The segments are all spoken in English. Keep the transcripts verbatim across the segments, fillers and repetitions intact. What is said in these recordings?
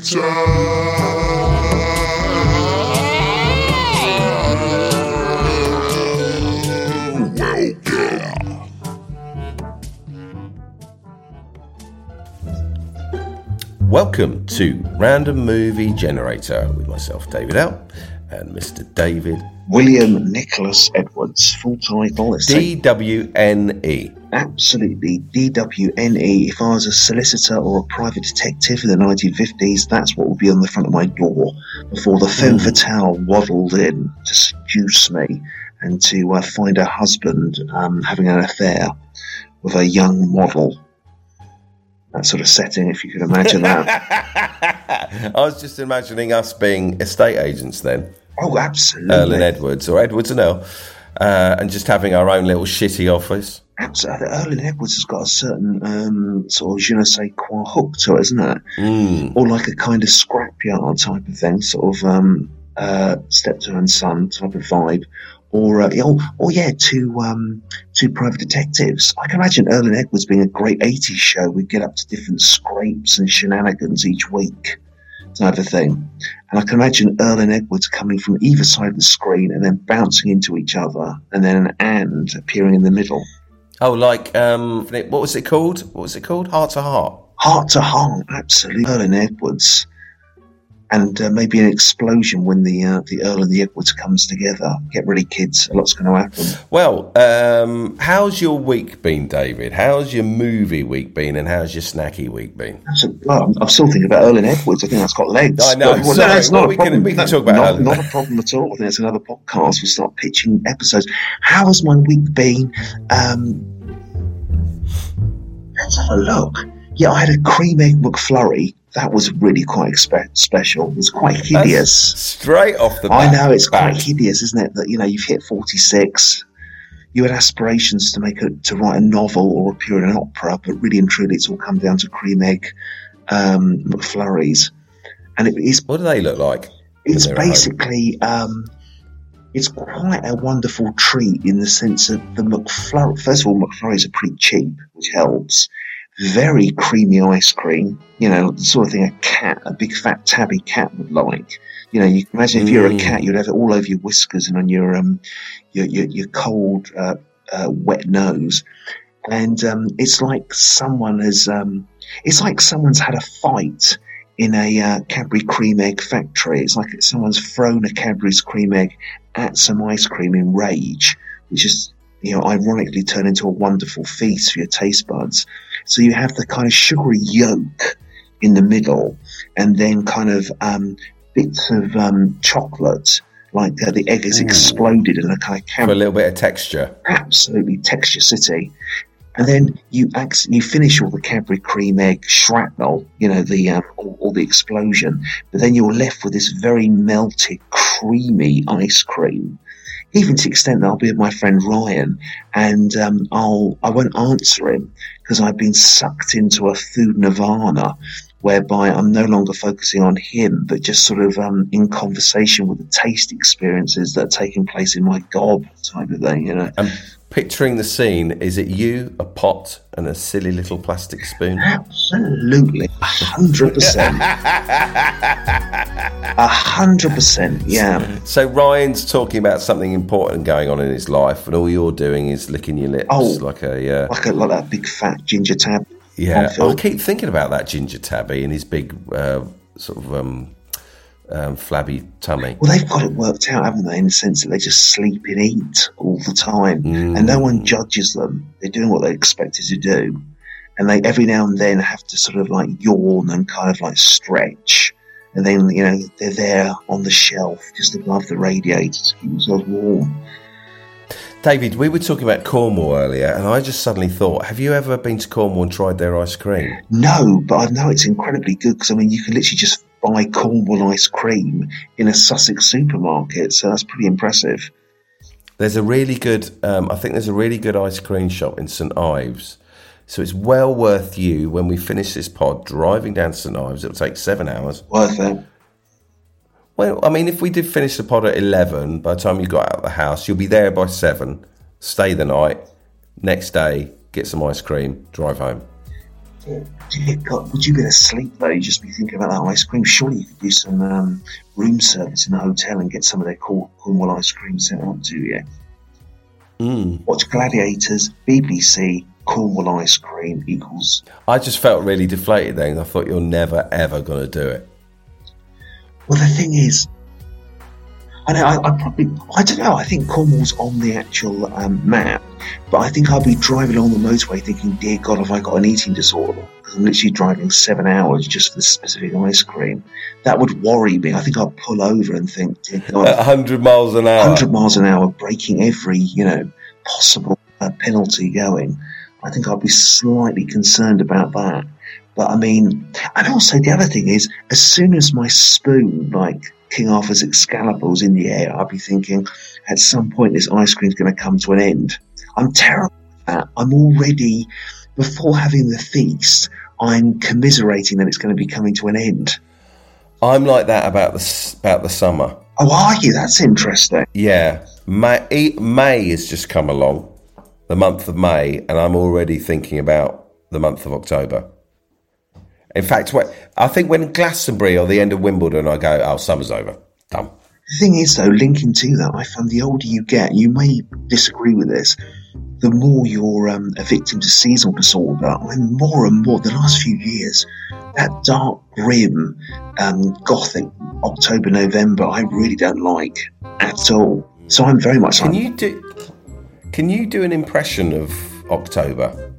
Welcome to Random Movie Generator with myself, David L, and Mister David William Nicholas Edwards. Full title is D W N E. Absolutely, D W N E. If I was a solicitor or a private detective in the nineteen fifties, that's what would be on the front of my door before the femme fatale waddled in to seduce me and to uh, find her husband um, having an affair with a young model. That sort of setting, if you could imagine that. I was just imagining us being estate agents then. Oh, absolutely. Earl and Edwards, or Edwards and Earl, uh, and just having our own little shitty office. Absolutely. Earl and Edwards has got a certain um, sort of je ne sais quoi hook to it, isn't it? Mm. Or like a kind of scrapyard type of thing, sort of um, uh, stepdad and son type of vibe. Or, uh, or, or yeah, two um, two private detectives. I can imagine Earl and Edwards being a great eighties show. We'd get up to different scrapes and shenanigans each week, type of thing. And I can imagine Earl and Edwards coming from either side of the screen and then bouncing into each other, and then an and appearing in the middle. Oh, like, um, what was it called? What was it called? Heart to Heart. Heart to Heart, absolutely. Earl and Edwards. And uh, maybe an explosion when the uh, the Earl and the Edwards comes together. Get ready, kids. A lot's going to happen. Well, um, how's your week been, David? How's your movie week been, and how's your snacky week been? That's a, well, I'm, I'm still thinking about Earl and Edwards. I think that's got legs. I know. But, well, sorry. no, it's well, not we, a problem. can, we can talk about not, Earl. Not a problem at all. I think that's another podcast. We'll start pitching episodes. How has my week been? Um, let's have a look. Yeah, I had a cream egg McFlurry. That was really quite expe- special. It was quite hideous. That's straight off the bat. I know, it's back. quite hideous, isn't it? That, you know, you've hit forty-six. You had aspirations to make a, to write a novel or appear in an opera, but really and truly it's all come down to cream egg um, McFlurries. And it is... What do they look like? It's basically... Um, it's quite a wonderful treat in the sense that the McFlurry... First of all, McFlurries are pretty cheap, which helps. Very creamy ice cream, you know, the sort of thing a cat, a big fat tabby cat would like. You know, you can imagine if you're Mm. a cat, you'd have it all over your whiskers and on your um, your your, your cold, uh, uh, wet nose. And um, it's like someone has, um, it's like someone's had a fight in a uh, Cadbury cream egg factory. It's like someone's thrown a Cadbury's cream egg at some ice cream in rage, which is, you know, ironically turn into a wonderful feast for your taste buds. So you have the kind of sugary yolk in the middle, and then kind of um, bits of um, chocolate, like uh, the egg is Ooh. exploded in a kind of For caramel. a little bit of texture. Absolutely texture city. And then you ac- you finish all the Cadbury cream egg shrapnel, you know, the um, all, all the explosion, but then you're left with this very melted, creamy ice cream. Even to the extent that I'll be with my friend Ryan, and um, I'll I won't answer him because I've been sucked into a food nirvana, whereby I'm no longer focusing on him, but just sort of um, in conversation with the taste experiences that are taking place in my gob type of thing, you know. I'm picturing the scene. Is it you, a pot, and a silly little plastic spoon? Absolutely, a hundred percent, a hundred percent, yeah. So Ryan's talking about something important going on in his life, and all you're doing is licking your lips Oh, like a uh, Like a like that big fat ginger tab. yeah. Phil. I keep thinking about that ginger tabby and his big uh, sort of um, um, flabby tummy. Well, they've got it worked out, haven't they, in the sense that they just sleep and eat all the time, Mm. and no one judges them. They're doing what they're expected to do, and they every now and then have to sort of like yawn and kind of like stretch, and then, you know, they're there on the shelf just above the radiator to keep themselves warm. David, we were talking about Cornwall earlier, and I just suddenly thought, have you ever been to Cornwall and tried their ice cream? No, but I know it's incredibly good because, I mean, you can literally just buy Cornwall ice cream in a Sussex supermarket, so that's pretty impressive. There's a really good, um, I think there's a really good ice cream shop in St Ives. So it's well worth you, when we finish this pod, driving down to St Ives. It'll take seven hours. Worth it. Well, I mean, if we did finish the pod at eleven, by the time you got out of the house, you'll be there by seven, stay the night, next day, get some ice cream, drive home. Dear God, would you be asleep though? You'd just be thinking about that ice cream. Surely you could do some um, room service in the hotel and get some of their Cornwall ice cream sent out to you. Mm. Watch Gladiators, B B C, Cornwall ice cream equals. I just felt really deflated then. I thought you're never ever going to do it. Well, the thing is, I know I, I probably I don't know. I think Cornwall's on the actual um, map, but I think I'll be driving along the motorway thinking, "Dear God, have I got an eating disorder?" Because I'm literally driving seven hours just for the specific ice cream. That would worry me. I think I'll pull over and think, "Dear God, at one hundred miles an hour, one hundred miles an hour, breaking every you know possible uh, penalty going." I think I'll be slightly concerned about that. But I mean, and also the other thing is, as soon as my spoon, like King Arthur's Excalibur, was in the air, I'll be thinking, at some point this ice cream's going to come to an end. I'm terrible at that. I'm already, before having the feast, I'm commiserating that it's going to be coming to an end. I'm like that about the about the summer. Oh, are you? That's interesting. Yeah, May May has just come along, the month of May, and I'm already thinking about the month of October. In fact, I think when Glastonbury or the end of Wimbledon, I go, oh, summer's over. Done. The thing is, though, linking to that, I find the older you get, you may disagree with this, the more you're um, a victim to seasonal disorder. I'm more and more, the last few years, that dark, grim, um, gothic October, November, I really don't like at all. So I'm very much can like... You do, can you do an impression of October?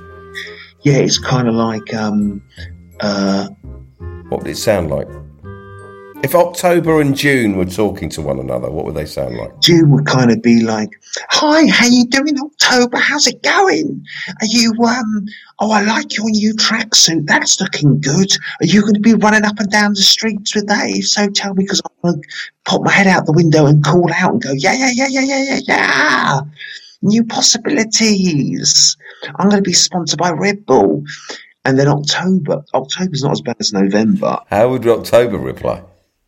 Yeah, it's kind of like... Um, Uh, what would it sound like? If October and June were talking to one another, what would they sound like? June would kind of be like, "Hi, how you doing, October? How's it going? Are you, um, oh, I like your new tracksuit. That's looking good. Are you going to be running up and down the streets with that? If so, tell me, because I'm going to pop my head out the window and call out and go, yeah, yeah, yeah, yeah, yeah, yeah, yeah. New possibilities. I'm going to be sponsored by Red Bull." And then October. October's not as bad as November. How would October reply?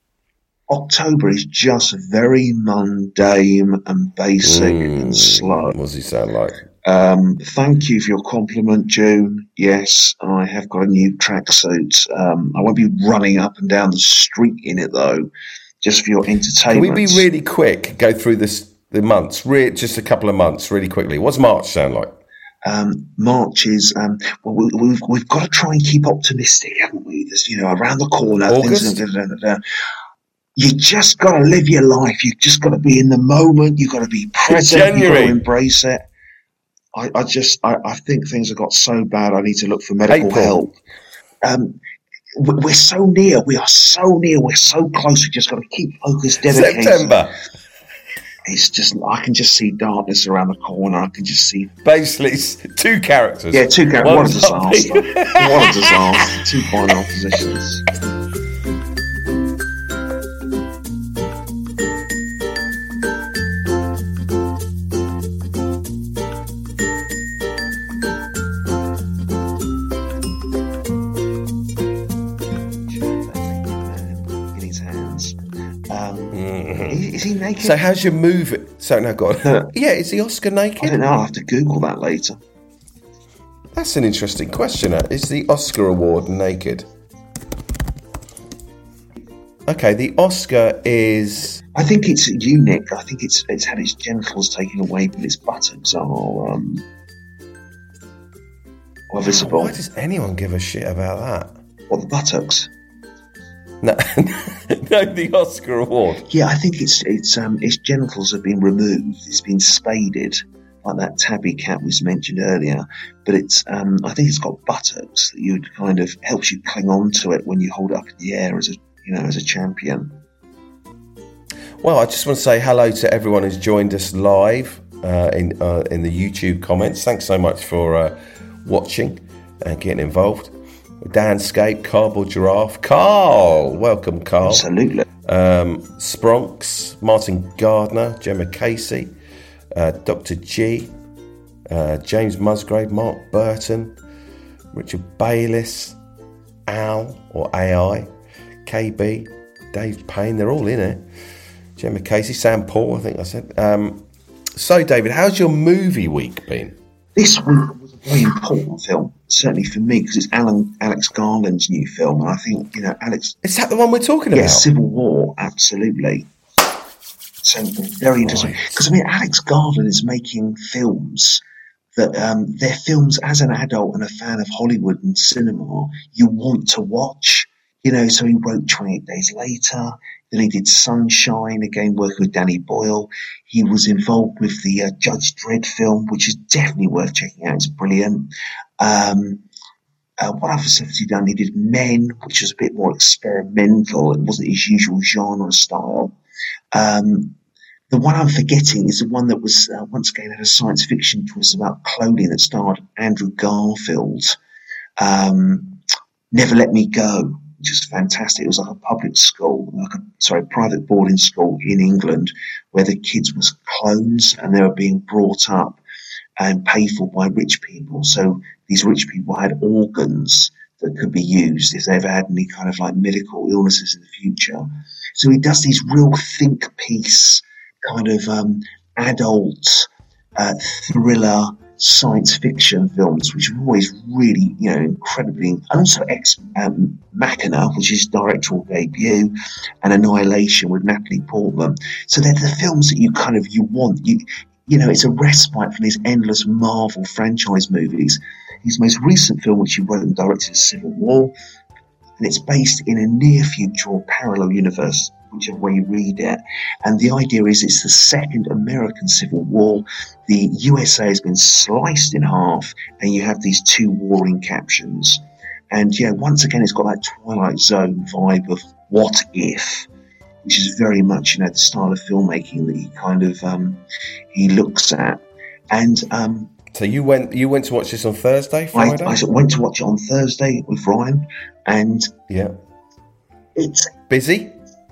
October is just very mundane and basic mm, and slow. What does he sound like? Um, thank you for your compliment, June. Yes, I have got a new tracksuit. Um, I won't be running up and down the street in it, though, just for your entertainment. Can we be really quick, go through this the months, re- just a couple of months, really quickly? What's March sound like? Um, March is, um, well, we, we've, we've got to try and keep optimistic, haven't we? There's, you know, around the corner. August? Things, da, da, da, da. You just got to live your life. You've just got to be in the moment. You've got to be present. You've got to embrace it. I, I just, I, I think things have got so bad. I need to look for medical April. help. Um, we're so near. We are so near. We're so close. We just got to keep focused. Dedicated. September. It's just, I can just see darkness around the corner. I can just see... Basically, two characters. Yeah, two characters. What a disaster. What a disaster. Two final oppositions. Is he naked? So how's your movie? So no, go on. Yeah, is the Oscar naked? I don't know. I'll have to Google that later. That's an interesting question. Is the Oscar award naked? Okay, the Oscar is... I think it's unique. I think it's it's had its genitals taken away, but its buttocks are um, are visible. Why does anyone give a shit about that? What, the buttocks? No, no, the Oscar award. Yeah, I think it's it's um its genitals have been removed. It's been spaded, like that tabby cat was mentioned earlier. But it's um I think it's got buttocks that you kind of helps you cling on to it when you hold it up in the air as a you know as a champion. Well, I just want to say hello to everyone who's joined us live uh, in uh, in the YouTube comments. Thanks so much for uh, watching and getting involved. Danscape, Cardboard Giraffe, Carl, welcome Carl. Absolutely. Um, Spronks, Martin Gardner, Gemma Casey, uh, Doctor G, uh, James Musgrave, Mark Burton, Richard Bayliss, Al or A I, K B, Dave Payne, they're all in it. Gemma Casey, Sam Paul, I think I said. Um, so David, how's your movie week been? This week was a very important film certainly for me, because it's Alan Alex Garland's new film, and I think, you know, Alex. Is that the one we're talking yeah, about? Civil War, absolutely. So very interesting, because right. I mean, Alex Garland is making films that um, they're films as an adult and a fan of Hollywood and cinema you want to watch. You know, so he wrote twenty-eight Days Later. Then he did Sunshine, again working with Danny Boyle. He was involved with the uh, Judge Dredd film, which is definitely worth checking out. It's brilliant. Um, uh, what other stuff has he done? He did Men, which was a bit more experimental. It wasn't his usual genre style. Um, the one I'm forgetting is the one that was, uh, once again, had a science fiction twist about clothing that starred Andrew Garfield. Um, Never Let Me Go, which was fantastic. It was like a public school, like a, sorry, private boarding school in England, where the kids was clones and they were being brought up and paid for by rich people. So these rich people had organs that could be used if they ever had any kind of like medical illnesses in the future. So he does these real think piece kind of um, adult uh, thriller science fiction films, which are always really, you know, incredibly, and also Ex um, Machina, which is his directorial debut, and Annihilation with Natalie Portman. So they're the films that you kind of, you want, you, you know, it's a respite from these endless Marvel franchise movies. His most recent film, which he wrote and directed, is Civil War, and it's based in a near future or parallel universe, whichever way you read it. And the idea is it's the second American Civil War. The U S A has been sliced in half, and you have these two warring captions. And yeah, once again, it's got that Twilight Zone vibe of what if, which is very much, you know, the style of filmmaking that he kind of um, he looks at. And um, so you went you went to watch this on Thursday, Friday? I, I went to watch it on Thursday with Ryan, and yeah, it's busy.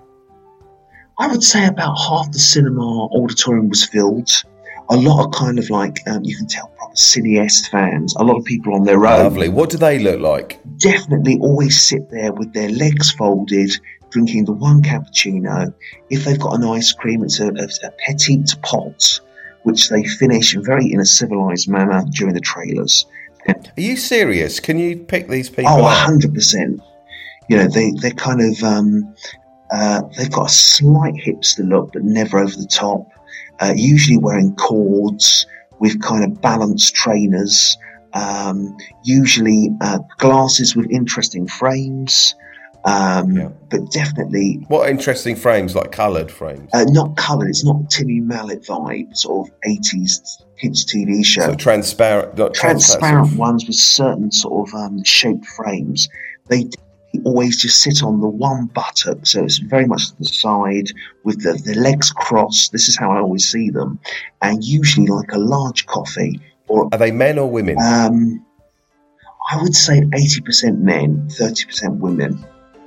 I would say about half the cinema auditorium was filled. A lot of kind of like, um, you can tell, proper cineast fans. A lot of people on their own. Lovely. What do they look like? Definitely always sit there with their legs folded, drinking the one cappuccino. If they've got an ice cream, it's a, a, a petite pot, which they finish very in a civilised manner during the trailers. And, are you serious? Can you pick these people oh, out? one hundred percent. You know, they, they're kind of... Um, Uh, they've got a slight hipster look, but never over the top. Uh, usually wearing cords with kind of balanced trainers. Um, usually uh, glasses with interesting frames. Um, yeah. But definitely... What interesting frames? Like coloured frames? Uh, not coloured. It's not Timmy Mallet vibe, sort of eighties kids T V show. So transparent... Not transparent sort of... ones with certain sort of um, shaped frames. They... always just sit on the one buttock, so it's very much to the side with the, the legs crossed. This is how I always see them, and usually like a large coffee. Or are they men or women? Um, I would say eighty percent men, thirty percent women.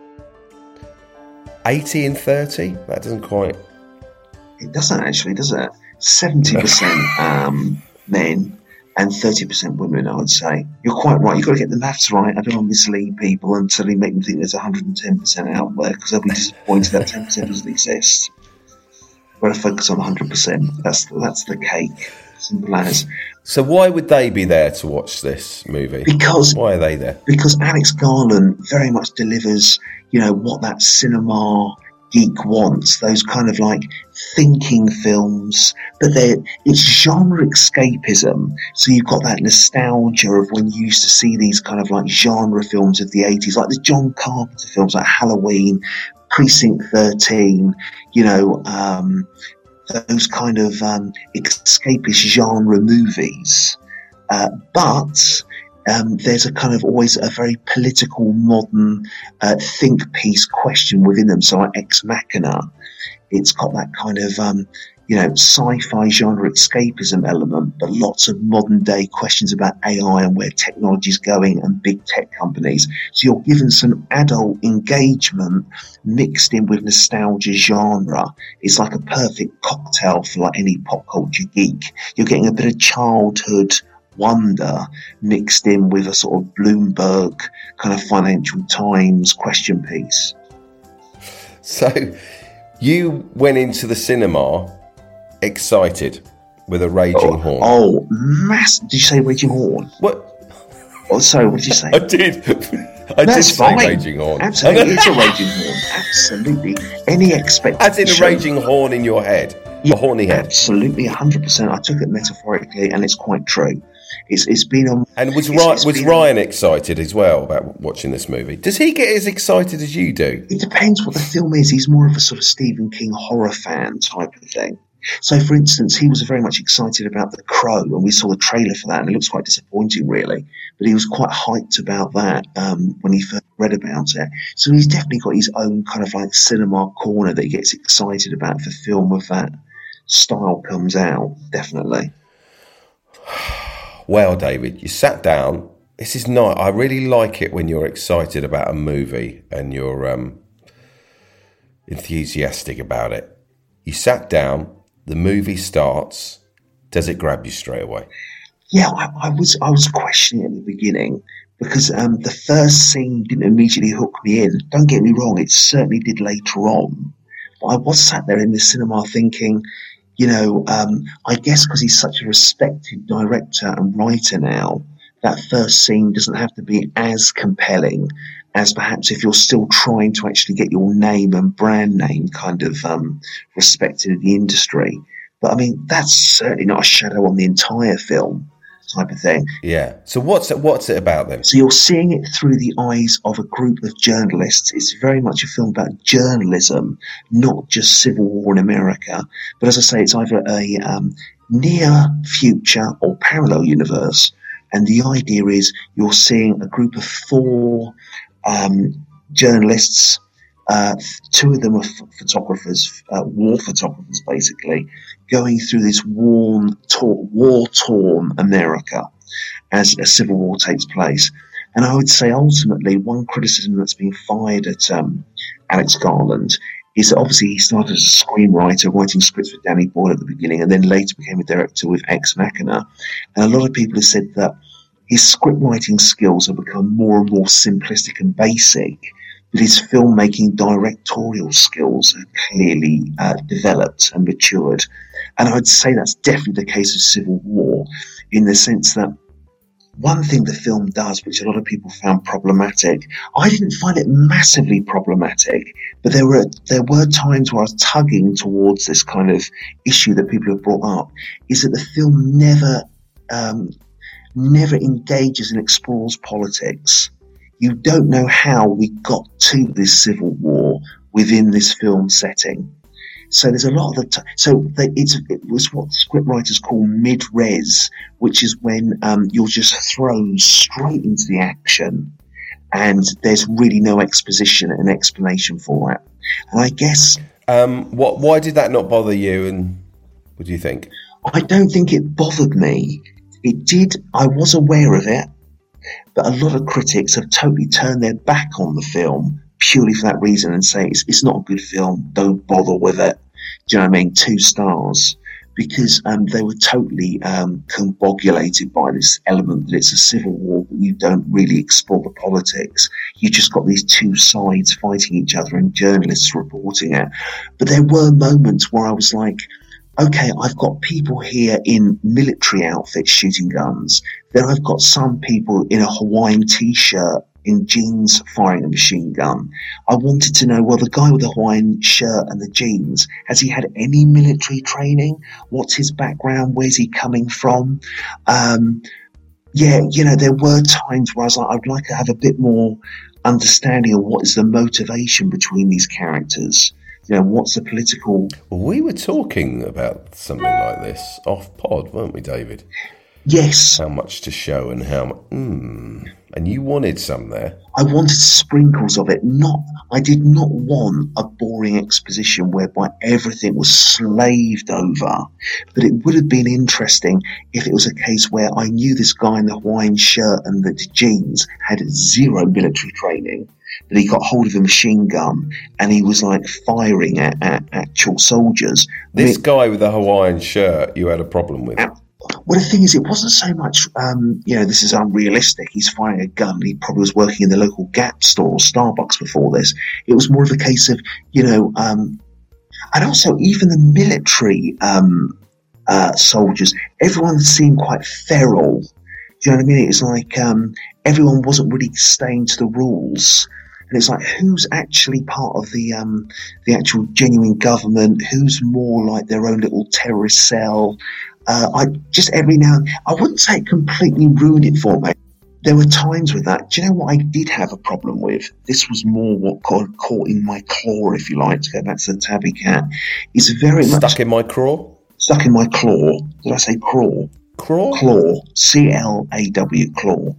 Eighty and thirty? That doesn't quite. It doesn't actually, does it? Seventy percent um, men. And thirty percent women, I would say. You're quite right. You've got to get the maths right. I don't want to mislead people and suddenly make them think there's one hundred ten percent out there, because they'll be disappointed that ten percent doesn't exist. You've got to focus on one hundred percent. That's the, that's the cake. Simple as. So why would they be there to watch this movie? Because why are they there? Because Alex Garland very much delivers, you know, what that cinema geek wants, those kind of like thinking films, but they're, it's genre escapism. So you've got that nostalgia of when you used to see these kind of like genre films of the eighties, like the John Carpenter films like Halloween, Precinct thirteen, you know, um, those kind of um, escapist genre movies. Uh, but Um, there's a kind of always a very political, modern uh, think piece question within them. So like Ex Machina, it's got that kind of, um, you know, sci-fi genre escapism element, but lots of modern day questions about A I and where technology is going and big tech companies. So you're given some adult engagement mixed in with nostalgia genre. It's like a perfect cocktail for like any pop culture geek. You're getting a bit of childhood wonder mixed in with a sort of Bloomberg kind of Financial Times question piece. So you went into the cinema excited with a raging oh, horn. Oh, mass! Did you say raging horn? What? Oh, sorry, what did you say? I did. I That's did say fine. raging horn. Absolutely, it's a raging horn. Absolutely. Any expectation. As in a raging horn in your head. Yeah, a horny head. Absolutely, one hundred percent. I took it metaphorically, and it's quite true. It's It's been on. And was, it's, Ryan, it's was been Ryan on, excited as well about watching this movie? Does he get as excited as you do? It depends what the film is. He's more of a sort of Stephen King horror fan type of thing. So, for instance, he was very much excited about The Crow, and we saw the trailer for that, and it looks quite disappointing, really. But he was quite hyped about that um, when he first read about it. So he's definitely got his own kind of like cinema corner that he gets excited about if a film of that style comes out, definitely. Well, David, you sat down. This is nice. I really like it when you're excited about a movie and you're um, enthusiastic about it. You sat down. The movie starts. Does it grab you straight away? Yeah, I, I was I was questioning at the beginning because um, the first scene didn't immediately hook me in. Don't get me wrong, it certainly did later on. But I was sat there in the cinema thinking, you know, um, I guess because he's such a respected director and writer now, that first scene doesn't have to be as compelling as perhaps if you're still trying to actually get your name and brand name kind of um, respected in the industry. But I mean, that's certainly not a shadow on the entire film type of thing. Yeah. So what's it, what's it about then? So you're seeing it through the eyes of a group of journalists. It's very much a film about journalism, not just civil war in America. But as I say, it's either a um, near future or parallel universe. And the idea is you're seeing a group of four um, journalists. Uh, two of them are f- photographers, uh, war photographers, basically, going through this worn, tor- war-torn America as a civil war takes place. And I would say, ultimately, one criticism that's been fired at um, Alex Garland is that obviously he started as a screenwriter, writing scripts for Danny Boyle at the beginning, and then later became a director with Ex Machina. And a lot of people have said that his script writing skills have become more and more simplistic and basic, but his filmmaking directorial skills have clearly uh, developed and matured. And I would say that's definitely the case of Civil War, in the sense that one thing the film does, which a lot of people found problematic, I didn't find it massively problematic, but there were there were times where I was tugging towards this kind of issue that people have brought up, is that the film never um, never engages and explores politics. You don't know how we got to this civil war within this film setting. So there's a lot of the t- so they, it's it was what scriptwriters call mid-res, which is when um, you're just thrown straight into the action, and there's really no exposition and explanation for it. And I guess um, what why did that not bother you? And what do you think? I don't think it bothered me. It did. I was aware of it. But a lot of critics have totally turned their back on the film purely for that reason and say it's, it's not a good film, don't bother with it. Do you know what I mean? Two stars. Because um, they were totally um, combobulated by this element that it's a civil war, but you don't really explore the politics. You just got these two sides fighting each other and journalists reporting it. But there were moments where I was like, okay, I've got people here in military outfits shooting guns. Then I've got some people in a Hawaiian t-shirt, in jeans, firing a machine gun. I wanted to know, well, the guy with the Hawaiian shirt and the jeans, has he had any military training? What's his background? Where's he coming from? Um, yeah, you know, there were times where I was like, I'd like to have a bit more understanding of what is the motivation between these characters. You know, what's the political... Well, we were talking about something like this off pod, weren't we, David? Yes. How much to show and how much... Mm, and you wanted some there. I wanted sprinkles of it. Not, I did not want a boring exposition whereby everything was slaved over. But it would have been interesting if it was a case where I knew this guy in the Hawaiian shirt and the jeans had zero military training, that he got hold of a machine gun and he was like firing at, at actual soldiers. This I mean, guy with the Hawaiian shirt you had a problem with. At, Well, the thing is, it wasn't so much, um, you know, this is unrealistic. He's firing a gun. He probably was working in the local Gap store or Starbucks before this. It was more of a case of, you know, um, and also even the military um, uh, soldiers, everyone seemed quite feral. Do you know what I mean? It's like um, everyone wasn't really staying to the rules. And it's like, who's actually part of the um, the actual genuine government? Who's more like their own little terrorist cell? Uh, I just every now and I wouldn't say it completely ruined it for me. There were times with that. Do you know what I did have a problem with? This was more what got caught in my claw, if you like, to go back to the tabby cat. It's very Stuck much... Stuck in my craw? Stuck in my claw. Did I say craw? Craw? Claw. C L A W, claw.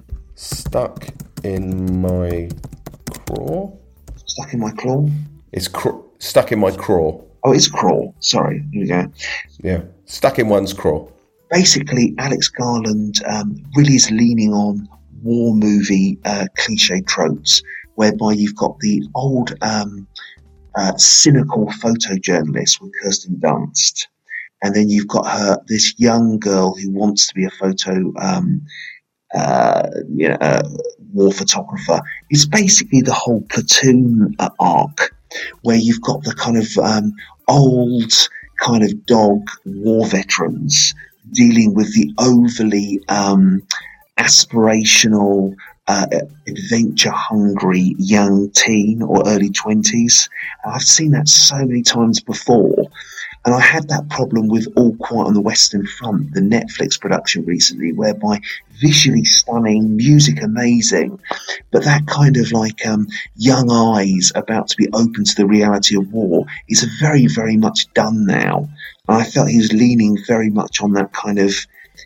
Stuck in my craw? Stuck in my claw? It's cr- stuck in my craw. Oh, it's craw. Sorry. Here we go. Yeah. Stuck in one's craw. Basically, Alex Garland um, really is leaning on war movie uh, cliche tropes, whereby you've got the old um, uh, cynical photojournalist with Kirsten Dunst, and then you've got her this young girl who wants to be a photo um, uh, you know, uh, war photographer. It's basically the whole Platoon uh, arc, where you've got the kind of um, old kind of dog war veterans dealing with the overly um, aspirational, uh, adventure-hungry young teen or early twenties. And I've seen that so many times before. And I had that problem with All Quiet on the Western Front, the Netflix production recently, whereby visually stunning, music amazing, but that kind of like um, young eyes about to be open to the reality of war is very, very much done now. And I felt he was leaning very much on that kind of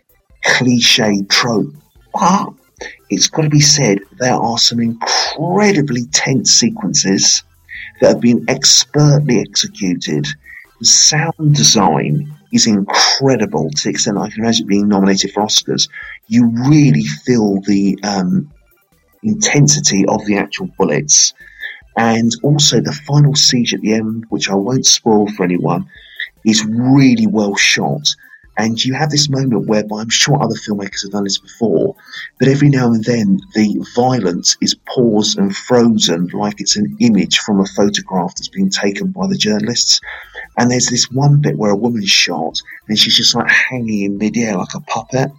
cliche trope. But it's got to be said, there are some incredibly tense sequences that have been expertly executed. The sound design is incredible to the extent I can imagine it being nominated for Oscars. You really feel the um, intensity of the actual bullets. And also the final siege at the end, which I won't spoil for anyone, is really well shot. And you have this moment whereby I'm sure other filmmakers have done this before, but every now and then the violence is paused and frozen like it's an image from a photograph that's been taken by the journalists. And there's this one bit where a woman's shot and she's just like hanging in midair like a puppet.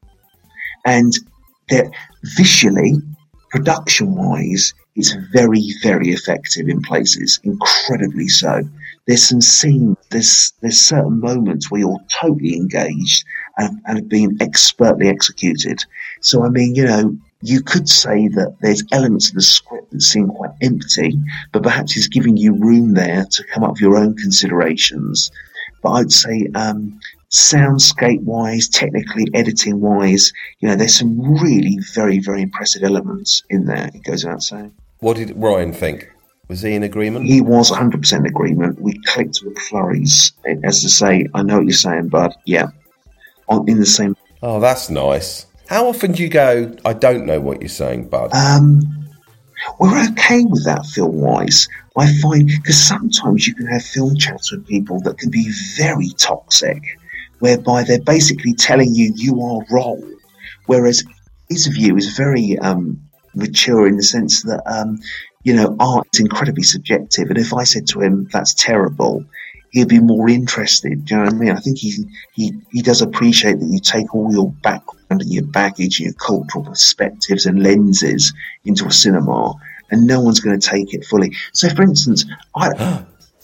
And they're visually, production-wise, it's very, very effective in places, incredibly so. There's some scenes, there's there's certain moments where you're totally engaged and, and have been expertly executed. So, I mean, you know, you could say that there's elements of the script that seem quite empty, but perhaps it's giving you room there to come up with your own considerations. But I'd say um, soundscape-wise, technically editing-wise, you know, there's some really very, very impressive elements in there, it goes without saying. What did Ryan think? Was he in agreement? He was one hundred percent in agreement. We clicked with flurries. As to say, I know what you're saying, bud. Yeah. On, in the same... Oh, that's nice. How often do you go, I don't know what you're saying, bud? Um, we're okay with that film-wise. I find... Because sometimes you can have film chats with people that can be very toxic, whereby they're basically telling you you are wrong. Whereas his view is very um, mature in the sense that... Um, you know, art is incredibly subjective, and if I said to him, that's terrible, he'd be more interested. Do you know what I mean? I think he he, he does appreciate that you take all your background and your baggage and your cultural perspectives and lenses into a cinema, and no one's going to take it fully. So, for instance, I...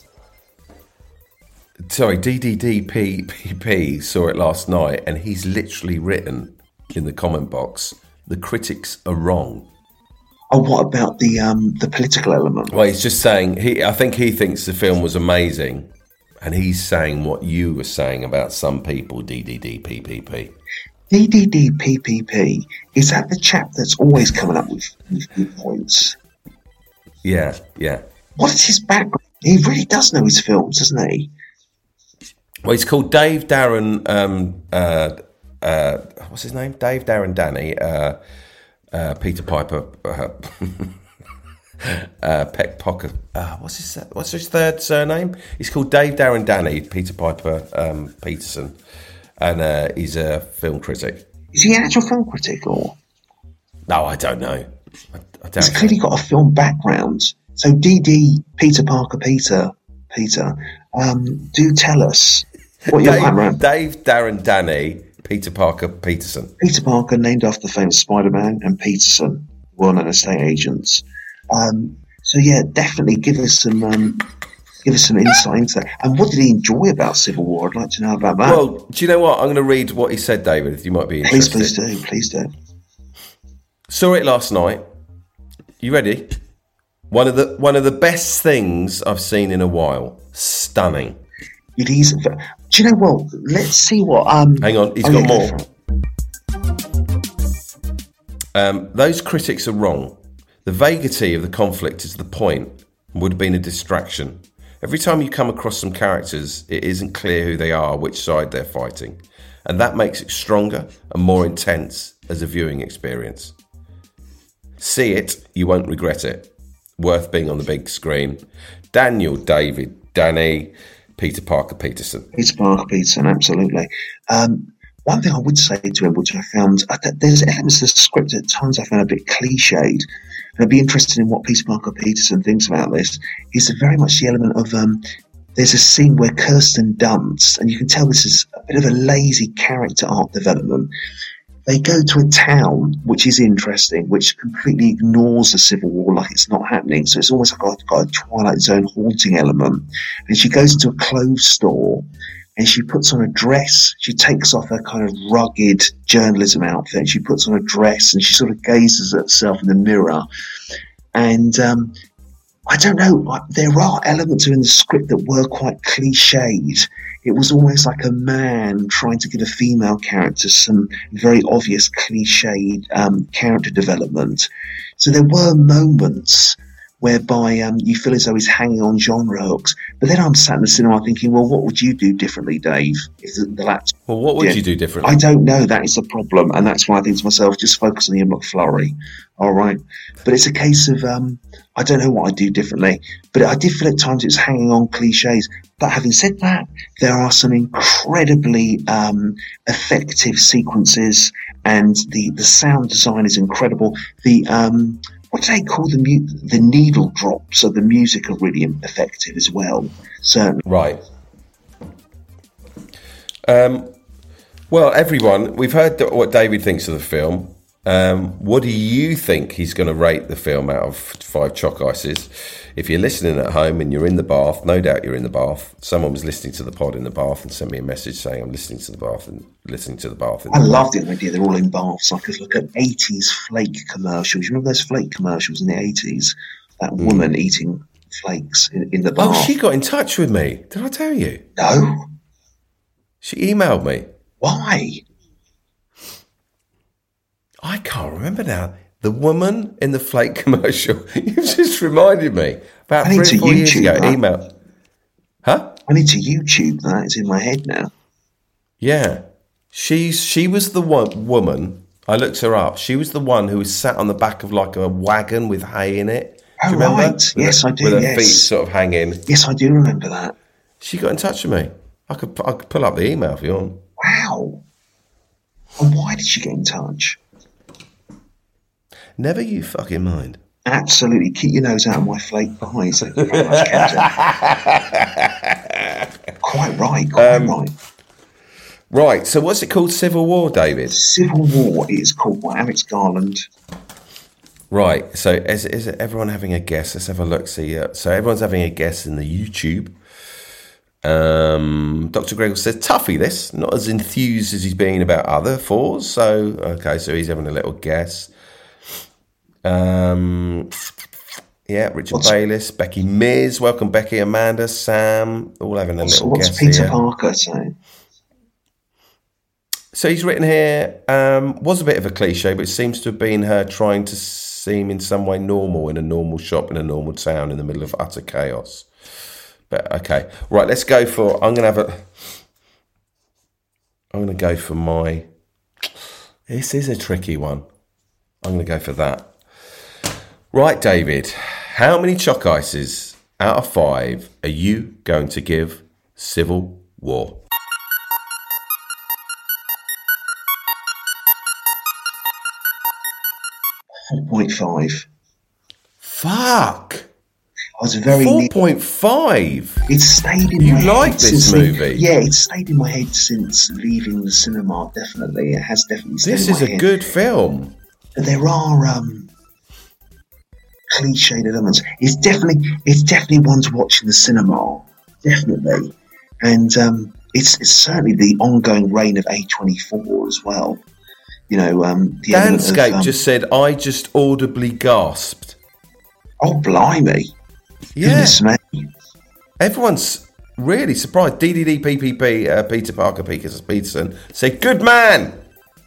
Sorry, D D D P P P saw it last night, and he's literally written in the comment box, the critics are wrong. Oh, what about the um, the political element? Well, he's just saying, he. I think he thinks the film was amazing, and he's saying what you were saying about some people, D D D P P P. D D D P P P, is that the chap that's always coming up with, with good points? Yeah, yeah. What is his background? He really does know his films, doesn't he? Well, he's called Dave Darren, um, uh, uh, what's his name? Dave Darren Danny, uh, Uh, Peter Piper, uh, uh, Peck Pocket. Uh, what's his What's his third surname? He's called Dave Darren Danny, Peter Piper um, Peterson, and uh, he's a film critic. Is he an actual film critic, or? No, I don't know. I, I doubt He's clearly got a film background. So, D D Peter Parker Peter Peter, um, do tell us what your Dave, background. Dave Darren Danny Peter Parker Peterson. Peter Parker, named after the famous Spider-Man, and Peterson, well-known estate agents. Um, so yeah, definitely give us some um, give us some insight into that. And what did he enjoy about Civil War? I'd like to know about that. Well, do you know what? I'm going to read what he said, David. You might be please, interested. please do, please do. Saw it last night. You ready? One of the one of the best things I've seen in a while. Stunning. It is. Do you know what? Let's see what. Um, Hang on, he's oh, got yeah, more. Um, those critics are wrong. The vagity of the conflict is the point and would have been a distraction. Every time you come across some characters, it isn't clear who they are, which side they're fighting. And that makes it stronger and more intense as a viewing experience. See it, you won't regret it. Worth being on the big screen. Daniel, David, Danny, Peter Parker Peterson. Peter Parker Peterson, absolutely. Um, one thing I would say to him, which I found, I th- there's elements of the script at times I found a bit cliched, and I'd be interested in what Peter Parker Peterson thinks about this, is very much the element of, um, there's a scene where Kirsten Dunst, and you can tell this is a bit of a lazy character art development. They go to a town, which is interesting, which completely ignores the Civil War like it's not happening. So it's almost like got, got a Twilight Zone haunting element. And she goes into a clothes store and she puts on a dress. She takes off her kind of rugged journalism outfit and she puts on a dress and she sort of gazes at herself in the mirror. And um, I don't know, there are elements in the script that were quite cliched. It was almost like a man trying to give a female character some very obvious cliched um, character development. So there were moments whereby um, you feel as though he's hanging on genre hooks. But then I'm sat in the cinema thinking, well, what would you do differently, Dave? If the, the laptop, Well, what would yeah. you do differently? I don't know. That is the problem. And that's why I think to myself, just focus on Ian McFlurry. All right. But it's a case of, um, I don't know what I'd do differently. But I did feel at times it's hanging on cliches. But having said that, there are some incredibly um, effective sequences, and the, the sound design is incredible. The um, what do they call the mu- the needle drops of the music are really effective as well. Certainly, right. Um, well, everyone, we've heard what David thinks of the film. Um, what do you think he's going to rate the film out of five chalk ices? If you're listening at home and you're in the bath, no doubt you're in the bath. Someone was listening to the pod in the bath and sent me a message saying I'm listening to the bath and listening to the bath. I love the idea they're all in baths. I could look at eighties flake commercials. You remember those flake commercials in the eighties? That mm. woman eating flakes in, in the bath. Oh, she got in touch with me. Did I tell you? No. She emailed me. Why? I can't remember now. The woman in the flake commercial. You've just reminded me. About three or four YouTube years ago, that. email. Huh? I need to YouTube that. It's in my head now. Yeah. She's she was the one woman. I looked her up. She was the one who was sat on the back of like a wagon with hay in it. Oh, do you remember? right. With Yes, her, I do. With her yes. feet sort of hanging. Yes, I do remember that. She got in touch with me. I could I could pull up the email if you want. Wow. And why did she get in touch? Never you fucking mind. Absolutely. Keep your nose out of my flake pies. Thank you very much, Captain. Quite right. Quite um, right. Right. So what's it called? Civil War, David? Civil War is called by Alex Garland. Right. So is, is everyone having a guess? Let's have a look. See. Uh, so everyone's having a guess in the YouTube. Um, Doctor Gregor says, toughy this. Not as enthused as he's been about other fours. So, okay. So he's having a little guess. Um, yeah, Richard what's, Bayliss, Becky Mears, welcome Becky, Amanda, Sam, all having a what's, little what's guess Peter here. Parker saying? So he's written here, um, was a bit of a cliche, but it seems to have been her trying to seem in some way normal in a normal shop in a normal town in the middle of utter chaos. But okay, right, let's go for, I'm going to have a, I'm going to go for my, this is a tricky one. I'm going to go for that. Right, David, how many chalk ices out of five are you going to give Civil War? four point five. Fuck. was very four point five. It stayed in You my like head this since movie? The, yeah, it stayed in my head since leaving the cinema. Definitely, it has definitely stayed This in is my a head. good film. But there are um, cliched elements. It's definitely it's definitely one to watch in the cinema. Definitely, and um, it's it's certainly the ongoing reign of A twenty-four as well. You know, um, the element of, Danscape um, just said, I just audibly gasped. oh blimey, Yeah. goodness me. Everyone's really surprised. D D D P P P, uh, Peter Parker Peterson, said, good man.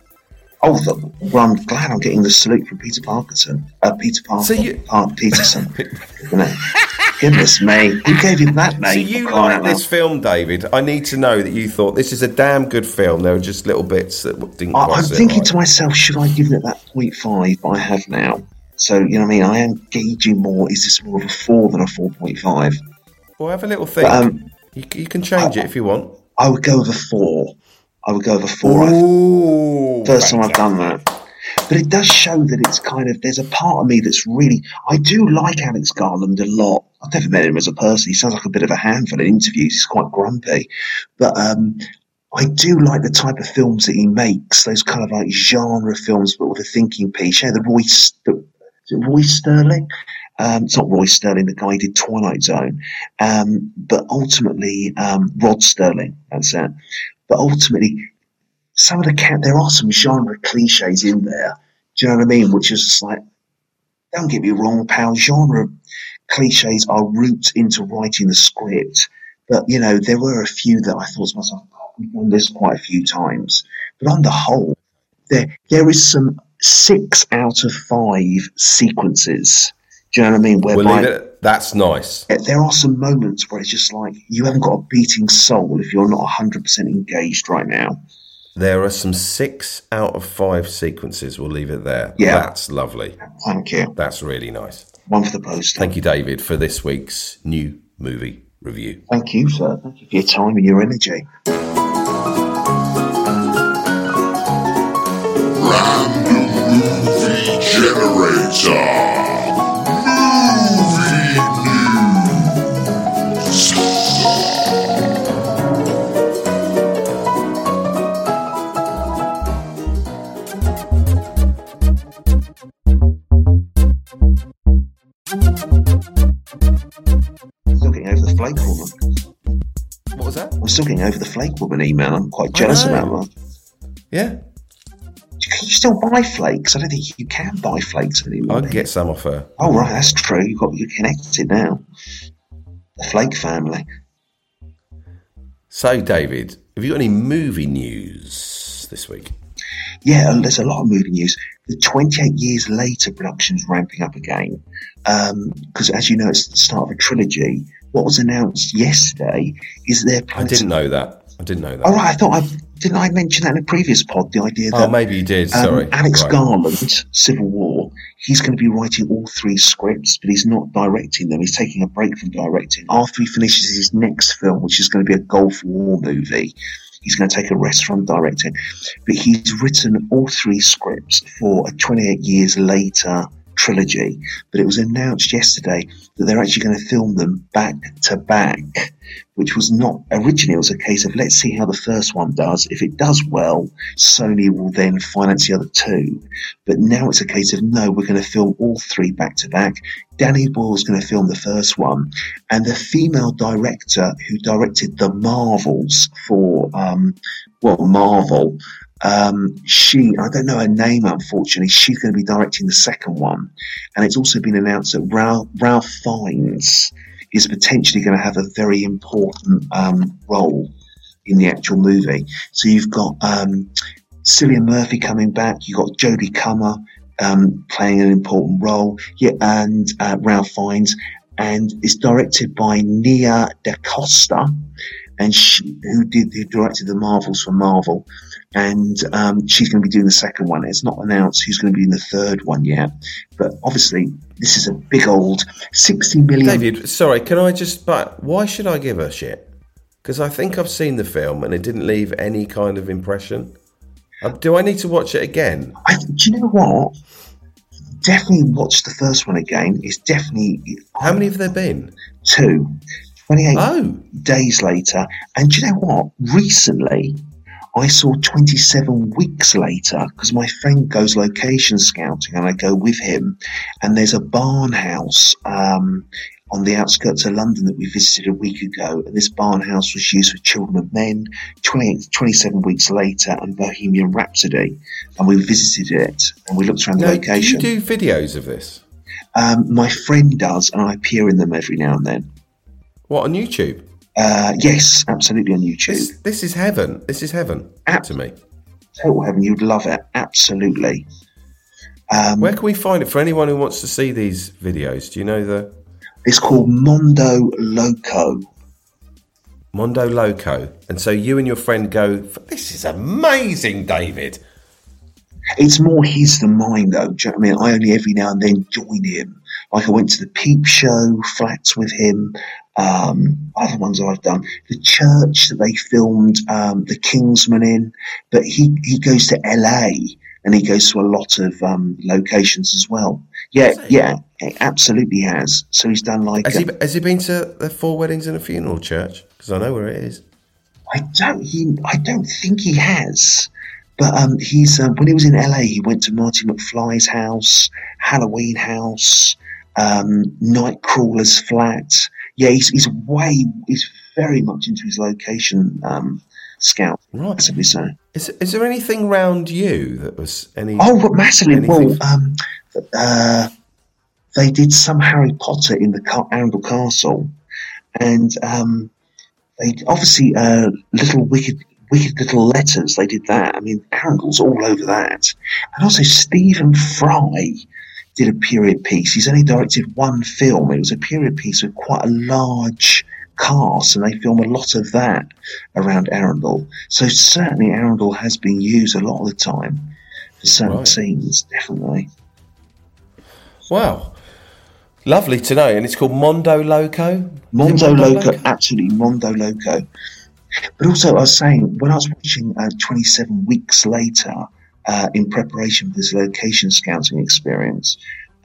Oh, the, well, I'm glad I'm getting the salute from Peter Parkinson. Uh, Peter Parker, So you- Park Peterson. You know, goodness me, who gave him that name? So you for crying like out this loud? film, David? I need to know that you thought this is a damn good film. There were just little bits that didn't I, quite I'm sit thinking right. to myself, should I give it that point five? But I have now. So, you know what I mean? I am gauging more. Is this more of a four than a four point five? Well, have a little think. But, um, you, you can change I- it if you want. I would go with a four. I would go with a four. I Ooh, First time I've done that. But it does show that it's kind of, there's a part of me that's really, I do like Alex Garland a lot. I've never met him as a person. He sounds like a bit of a handful in interviews. He's quite grumpy. But um, I do like the type of films that he makes, those kind of like genre films, but with a thinking piece. Yeah, the Roy, the, is it Roy Sterling? Um, it's not Roy Sterling, the guy who did Twilight Zone. Um, but ultimately, um, Rod Sterling, that's it. But ultimately, some of the cat, there are some genre cliches in there. Do you know what I mean? Which is just like, don't get me wrong, pal. Genre cliches are roots into writing the script. But you know, there were a few that I thought to myself, oh, we've done this quite a few times. But on the whole, there there is some six out of five sequences. Do you know what I mean? We'll Whereby leave it. That's nice. there are some moments where it's just like you haven't got a beating soul if you're not one hundred percent engaged right now. There are some six out of five sequences. We'll leave it there. Yeah. That's lovely. Thank you. That's really nice. One for the poster. Thank you, David, for this week's new movie review. Thank you, sir. Thank you for your time and your energy. Random Movie Generator. Still getting over the flake woman. What was that? I'm still getting over the flake woman email. I'm quite jealous know. about that. Yeah. Can you still buy flakes? I don't think you can buy flakes anymore. I can get some off her. Oh, right, that's true. You've got you're connected now. The Flake family. So, David, have you got any movie news this week? Yeah, and there's a lot of movie news. The twenty-eight years later production's ramping up again. Because, as you know, it's the start of a trilogy. What was announced yesterday is their I didn't know that. I didn't know that. Oh, right, I thought I didn't I mention that in a previous pod, the idea that Oh, maybe you did. um, Sorry. Alex Right. Garland, Civil War, he's going to be writing all three scripts, but he's not directing them. He's taking a break from directing. After he finishes his next film, which is going to be a Gulf War movie, he's going to take a rest from directing. But he's written all three scripts for a twenty-eight years later trilogy. But it was announced yesterday that they're actually going to film them back to back, which was not originally. It was a case of let's see how the first one does. If it does well, Sony will then finance the other two. But now it's a case of no, we're going to film all three back to back. Danny Boyle's going to film the first one, and the female director who directed the Marvels for um, well Marvel. Um, she, I don't know her name, unfortunately. She's going to be directing the second one, and it's also been announced that Ralph, Ralph Fiennes is potentially going to have a very important um, role in the actual movie. So you've got um, Cillian Murphy coming back. You've got Jodie Comer um, playing an important role, yeah, and uh, Ralph Fiennes, and it's directed by Nia DaCosta, and she, who did who directed the Marvels for Marvel. And um, she's going to be doing the second one. It's not announced who's going to be in the third one yet. But obviously, this is a big old sixty million. David, sorry, can I just... But why should I give a shit? Because I think I've seen the film and it didn't leave any kind of impression. Uh, do I need to watch it again? I, do you know what? definitely watch the first one again. It's definitely... How many have there been? Two. twenty-eight Oh. days later. And do you know what? Recently, I saw twenty-seven weeks later, because my friend goes location scouting and I go with him. And there's a barn house um, on the outskirts of London that we visited a week ago. And this barn house was used for Children of Men. twenty-eight, twenty-seven weeks later, and Bohemian Rhapsody. And we visited it and we looked around the Now, location. do you do videos of this? Um, my friend does, and I appear in them every now and then. What, on YouTube? Uh, yes, absolutely on YouTube. This, this is heaven. This is heaven Ab- to me. Total heaven. You'd love it. Absolutely. Um, Where can we find it for anyone who wants to see these videos? Do you know the it's called Mondo Loco. Mondo Loco? And so you and your friend go, this is amazing, David. It's more his than mine, though. Do you know what I mean? I only every now and then join him. Like I went to the Peep Show flats with him. Um, other ones I've done. The church that they filmed um, The Kingsman in. But he, he goes to L A and he goes to a lot of um, locations as well. Yeah, yeah, it absolutely has. So he's done like... Has, a, he, has he been to the Four Weddings and a Funeral Church? Because I know where it is. I don't, he, I don't think he has. But um, he's um, when he was in L A, he went to Marty McFly's house, Halloween House, um, Nightcrawler's flat. Yeah, he's he's way he's very much into his location um, scout. Right. Massively so. Is is there anything round you that was any? Oh, but massively. anything- Well, um, uh, they did some Harry Potter in the Car- Arundel Castle, and um, they obviously uh, little wicked. Wicked Little Letters, they did that. I mean, Arundel's all over that. And also Stephen Fry did a period piece. He's only directed one film. It was a period piece with quite a large cast, and they film a lot of that around Arundel. So certainly Arundel has been used a lot of the time for certain Right. scenes, definitely. Wow. Lovely to know. And it's called Mondo Loco? Mondo Is it Loco, absolutely, Mondo Loco. But also, I was saying, when I was watching uh, twenty-seven weeks later, uh, in preparation for this location scouting experience,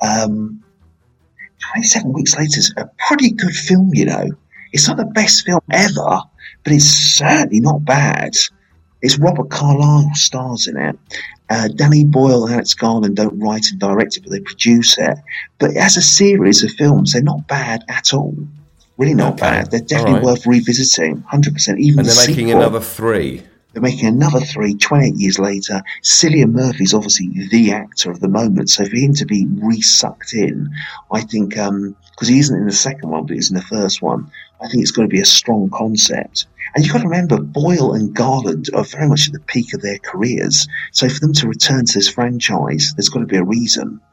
um, twenty-seven weeks later is a pretty good film, you know. It's not the best film ever, but it's certainly not bad. It's Robert Carlyle stars in it. Uh, Danny Boyle and Alex Garland don't write and direct it, but they produce it. But as a series of films, they're not bad at all. Really not Okay. bad. They're definitely All right. worth revisiting, one hundred percent. Even And the they're making sequel, another three. they're making another three, twenty-eight years later. Cillian Murphy's obviously the actor of the moment, so for him to be re-sucked in, I think, because um, he isn't in the second one, but he's in the first one, I think it's going to be a strong concept. And you've got to remember, Boyle and Garland are very much at the peak of their careers, so for them to return to this franchise, there's got to be a reason.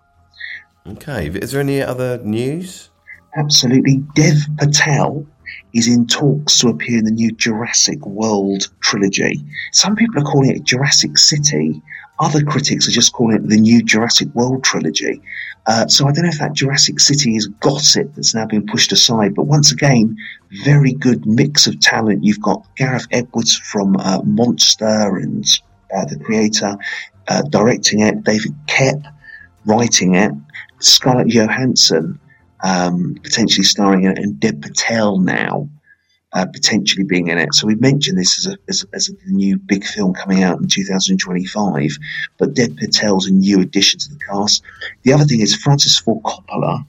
Okay. Is there any other news? Absolutely. Dev Patel is in talks to appear in the new Jurassic World trilogy. Some people are calling it Jurassic City. Other critics are just calling it the new Jurassic World trilogy. Uh, so I don't know if that Jurassic City is gossip that's now been pushed aside. But once again, very good mix of talent. You've got Gareth Edwards from uh, Monster and uh, the creator uh, directing it, David Koepp writing it, Scarlett Johansson Um, potentially starring in it, and Dev Patel now uh, potentially being in it. So we mentioned this as a, as, as a new big film coming out in two thousand twenty-five, but Dev Patel's a new addition to the cast. The other thing is Francis Ford Coppola,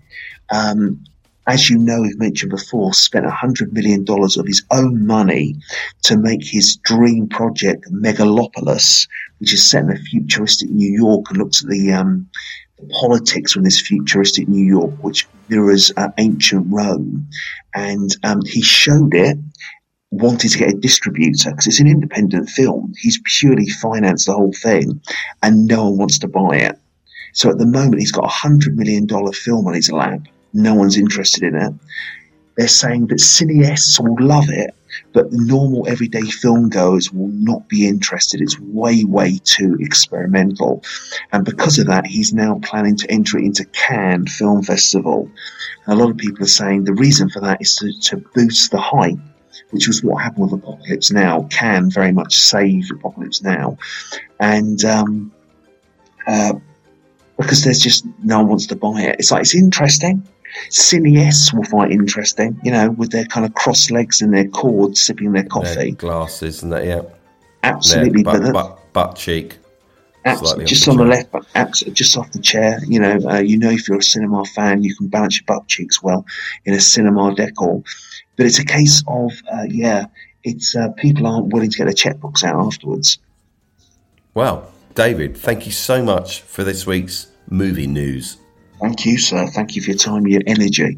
um, as you know, we've mentioned before, spent one hundred million dollars of his own money to make his dream project Megalopolis, which is set in a futuristic New York and looks at the um, politics from this futuristic New York, which mirrors uh, ancient Rome. And um, he showed it, wanted to get a distributor because it's an independent film. He's purely financed the whole thing, and no one wants to buy it. So at the moment, he's got a one hundred million dollars film on his lap. No one's interested in it. They're saying that cineasts will love it, but the normal everyday film goers will not be interested. It's way, way too experimental. And because of that, he's now planning to enter it into Cannes Film Festival. And a lot of people are saying the reason for that is to, to boost the hype, which was what happened with Apocalypse Now. Cannes very much saved Apocalypse Now. And um, uh, because there's just no one wants to buy it. It's like, it's interesting. Cineasts will find it interesting, you know, with their kind of cross legs and their cords, sipping their coffee. Their glasses and that, yeah. Absolutely. Butt, but butt, butt cheek. Absolutely, just on the left, absolutely, just off the chair. You know, uh, you know, if you're a cinema fan, you can balance your butt cheeks well in a cinema decor. But it's a case of, uh, yeah, it's uh, people aren't willing to get their checkbooks out afterwards. Well, David, thank you so much for this week's movie news. Thank you, sir. Thank you for your time, your energy.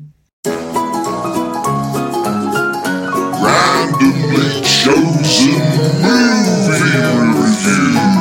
Randomly chosen movie review.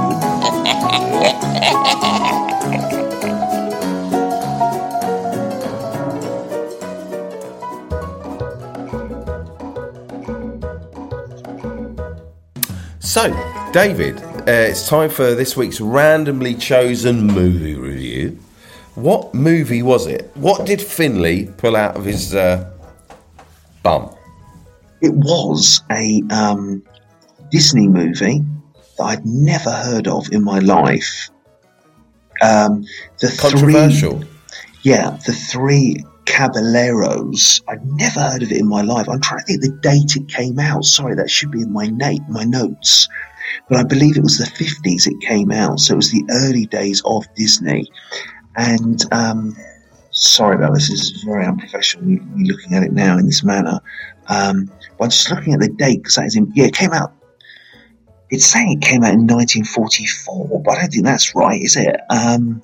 So, David, uh, it's time for this week's randomly chosen movie review. What movie was it? What did Finley pull out of his uh, bum? It was a um, Disney movie that I'd never heard of in my life. Um, the Controversial. Three, yeah, the Three Caballeros. I'd never heard of it in my life. I'm trying to think the date it came out. Sorry, that should be in my na- my notes. But I believe it was the fifties it came out. So it was the early days of Disney. And um, sorry about this. This is very unprofessional, me, me looking at it now in this manner. Um, but I'm just looking at the date, because that is in, yeah, it came out. It's saying it came out in nineteen forty-four, but I don't think that's right, is it? Um,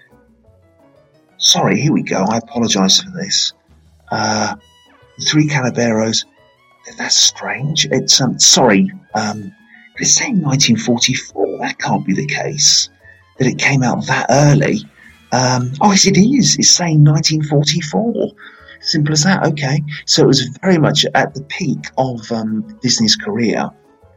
sorry, here we go. I apologise for this. Uh, the Three Caballeros. That's strange. It's um, sorry. Um, it's saying nineteen forty-four. That can't be the case. That it came out that early. Um, oh, yes, it is. It's saying nineteen forty-four. Simple as that. Okay. So it was very much at the peak of um, Disney's career.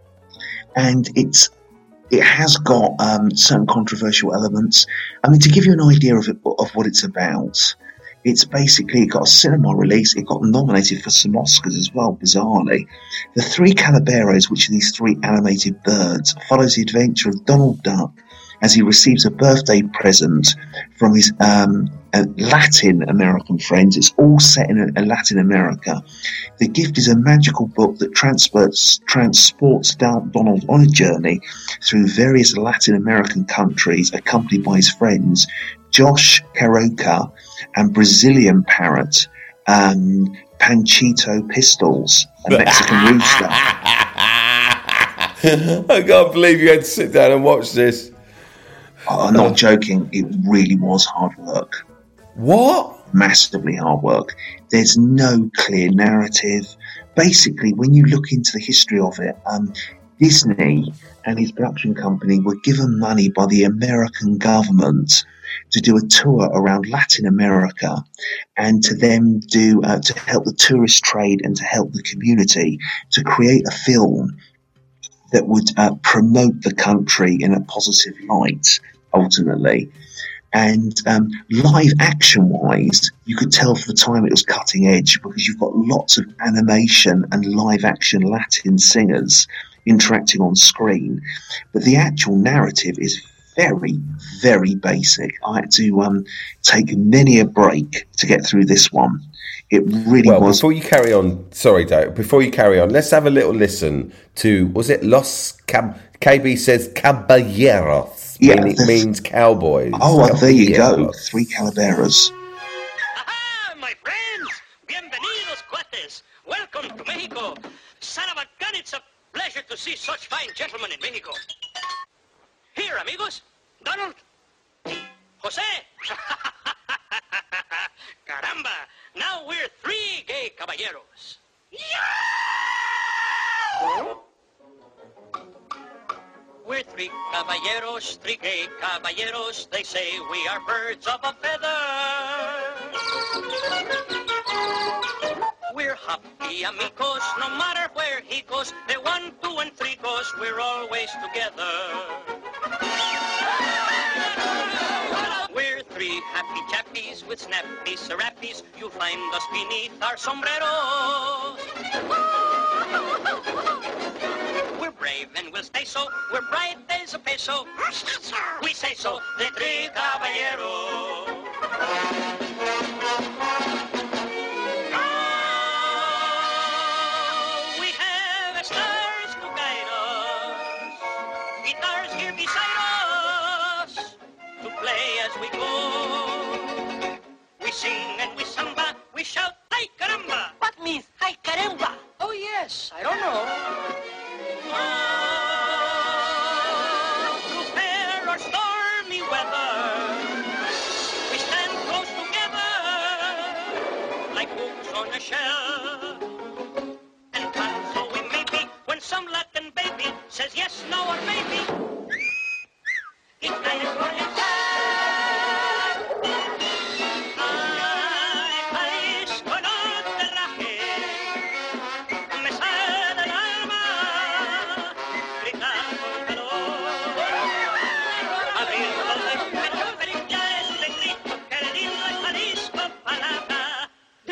And it's it has got um, certain controversial elements. I mean, to give you an idea of it, of what it's about, it's basically got a cinema release. It got nominated for some Oscars as well, bizarrely. The Three Caballeros, which are these three animated birds, follows the adventure of Donald Duck as he receives a birthday present from his um, Latin American friends. It's all set in a, a Latin America. The gift is a magical book that transports, transports Donald on a journey through various Latin American countries, accompanied by his friends, Josh Carioca and Brazilian parrot, um, Panchito Pistols, a Mexican rooster. I can't believe you had to sit down and watch this. Oh, I'm not joking. It really was hard work. What? Massively hard work. There's no clear narrative. Basically, when you look into the history of it, um, Disney and his production company were given money by the American government to do a tour around Latin America and to then do uh, to help the tourist trade and to help the community to create a film that would uh, promote the country in a positive light, ultimately. And um, live action wise, you could tell for the time it was cutting edge, because you've got lots of animation and live action Latin singers interacting on screen. But the actual narrative is very, very basic. I had to um, take many a break to get through this one. It really well, was. Before you carry on, sorry, Dave, before you carry on, let's have a little listen to, was it Los Cab- K B says Caballeros? Yeah, meaning, it means cowboys. Oh, well, there you go. Caballeros. Three Calaveras. Aha, my friends! Bienvenidos, cuates! Welcome to Mexico! Son of a gun, it's a pleasure to see such fine gentlemen in Mexico. Here, amigos, Donald, Jose. Caramba! Now we're three gay caballeros. Yeah! We're three caballeros, three gay caballeros. They say we are birds of a feather. We're happy amigos, no matter where he goes. The one, two, and three goes, we're always together. We're three happy chappies with snappy serappies. You'll find us beneath our sombreros. We're we're brave, and we'll stay so. We're bright as a peso. We say so, the three caballeros. We have stars to guide us, guitars here beside us, to play as we go. We sing and we samba, we shout, ay caramba! What means ay caramba? Oh yes, I don't know. Oh, through fair or stormy weather, we stand close together, like books on a shelf. And pals so we may be, when some Latin baby says yes, no, or maybe, it caes por el chat. Ay, país con aterraje, me sale el alma gritar con calor. Abriendo el pecho feliz ya este grito, que lindo es Jalisco, palabra de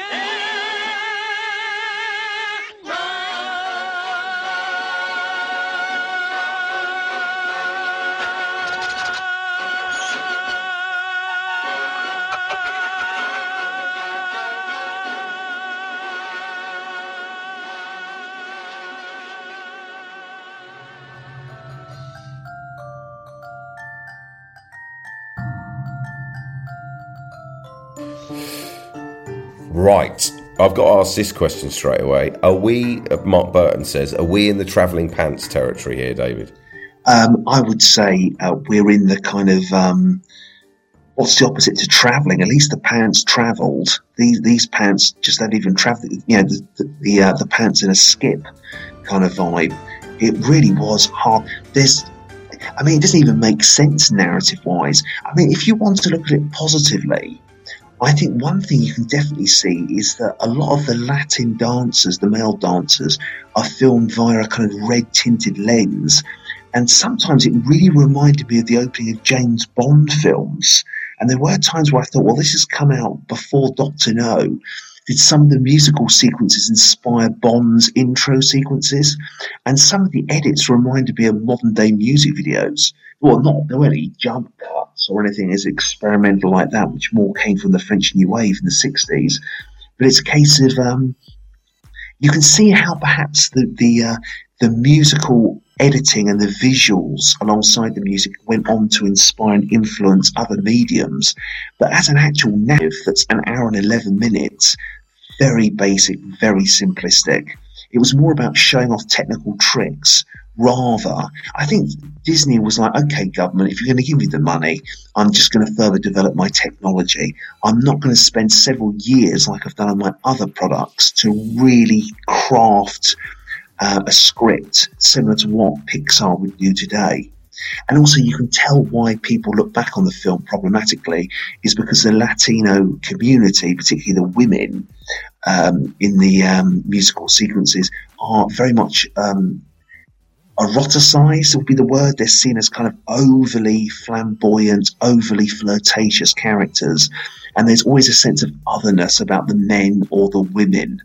Right, I've got to ask this question straight away. Are we, Mark Burton says, are we in the travelling pants territory here, David? Um, I would say uh, we're in the kind of um, what's the opposite to travelling? At least the pants travelled. These these pants just don't even travel. You know, the the the, uh, the pants in a skip kind of vibe. It really was hard. There's, I mean, it doesn't even make sense narrative wise. I mean, if you want to look at it positively, I think one thing you can definitely see is that a lot of the Latin dancers, the male dancers, are filmed via a kind of red tinted lens. And sometimes it really reminded me of the opening of James Bond films. And there were times where I thought, well, this has come out before Doctor No. Did some of the musical sequences inspire Bond's intro sequences? And some of the edits reminded me of modern day music videos. Well, not, there weren't any jump cuts or anything as experimental like that, which more came from the French New Wave in the sixties. But it's a case of, um, you can see how perhaps the, the, uh, the musical editing and the visuals alongside the music went on to inspire and influence other mediums. But as an actual narrative that's an hour and eleven minutes, very basic, very simplistic. It was more about showing off technical tricks. Rather, I think Disney was like, okay, government, if you're going to give me the money, I'm just going to further develop my technology. I'm not going to spend several years like I've done on my other products to really craft uh, a script similar to what Pixar would do today. And also you can tell why people look back on the film problematically is because the Latino community, particularly the women um, in the um, musical sequences, are very much um, eroticized, would be the word. They're seen as kind of overly flamboyant, overly flirtatious characters. And there's always a sense of otherness about the men or the women.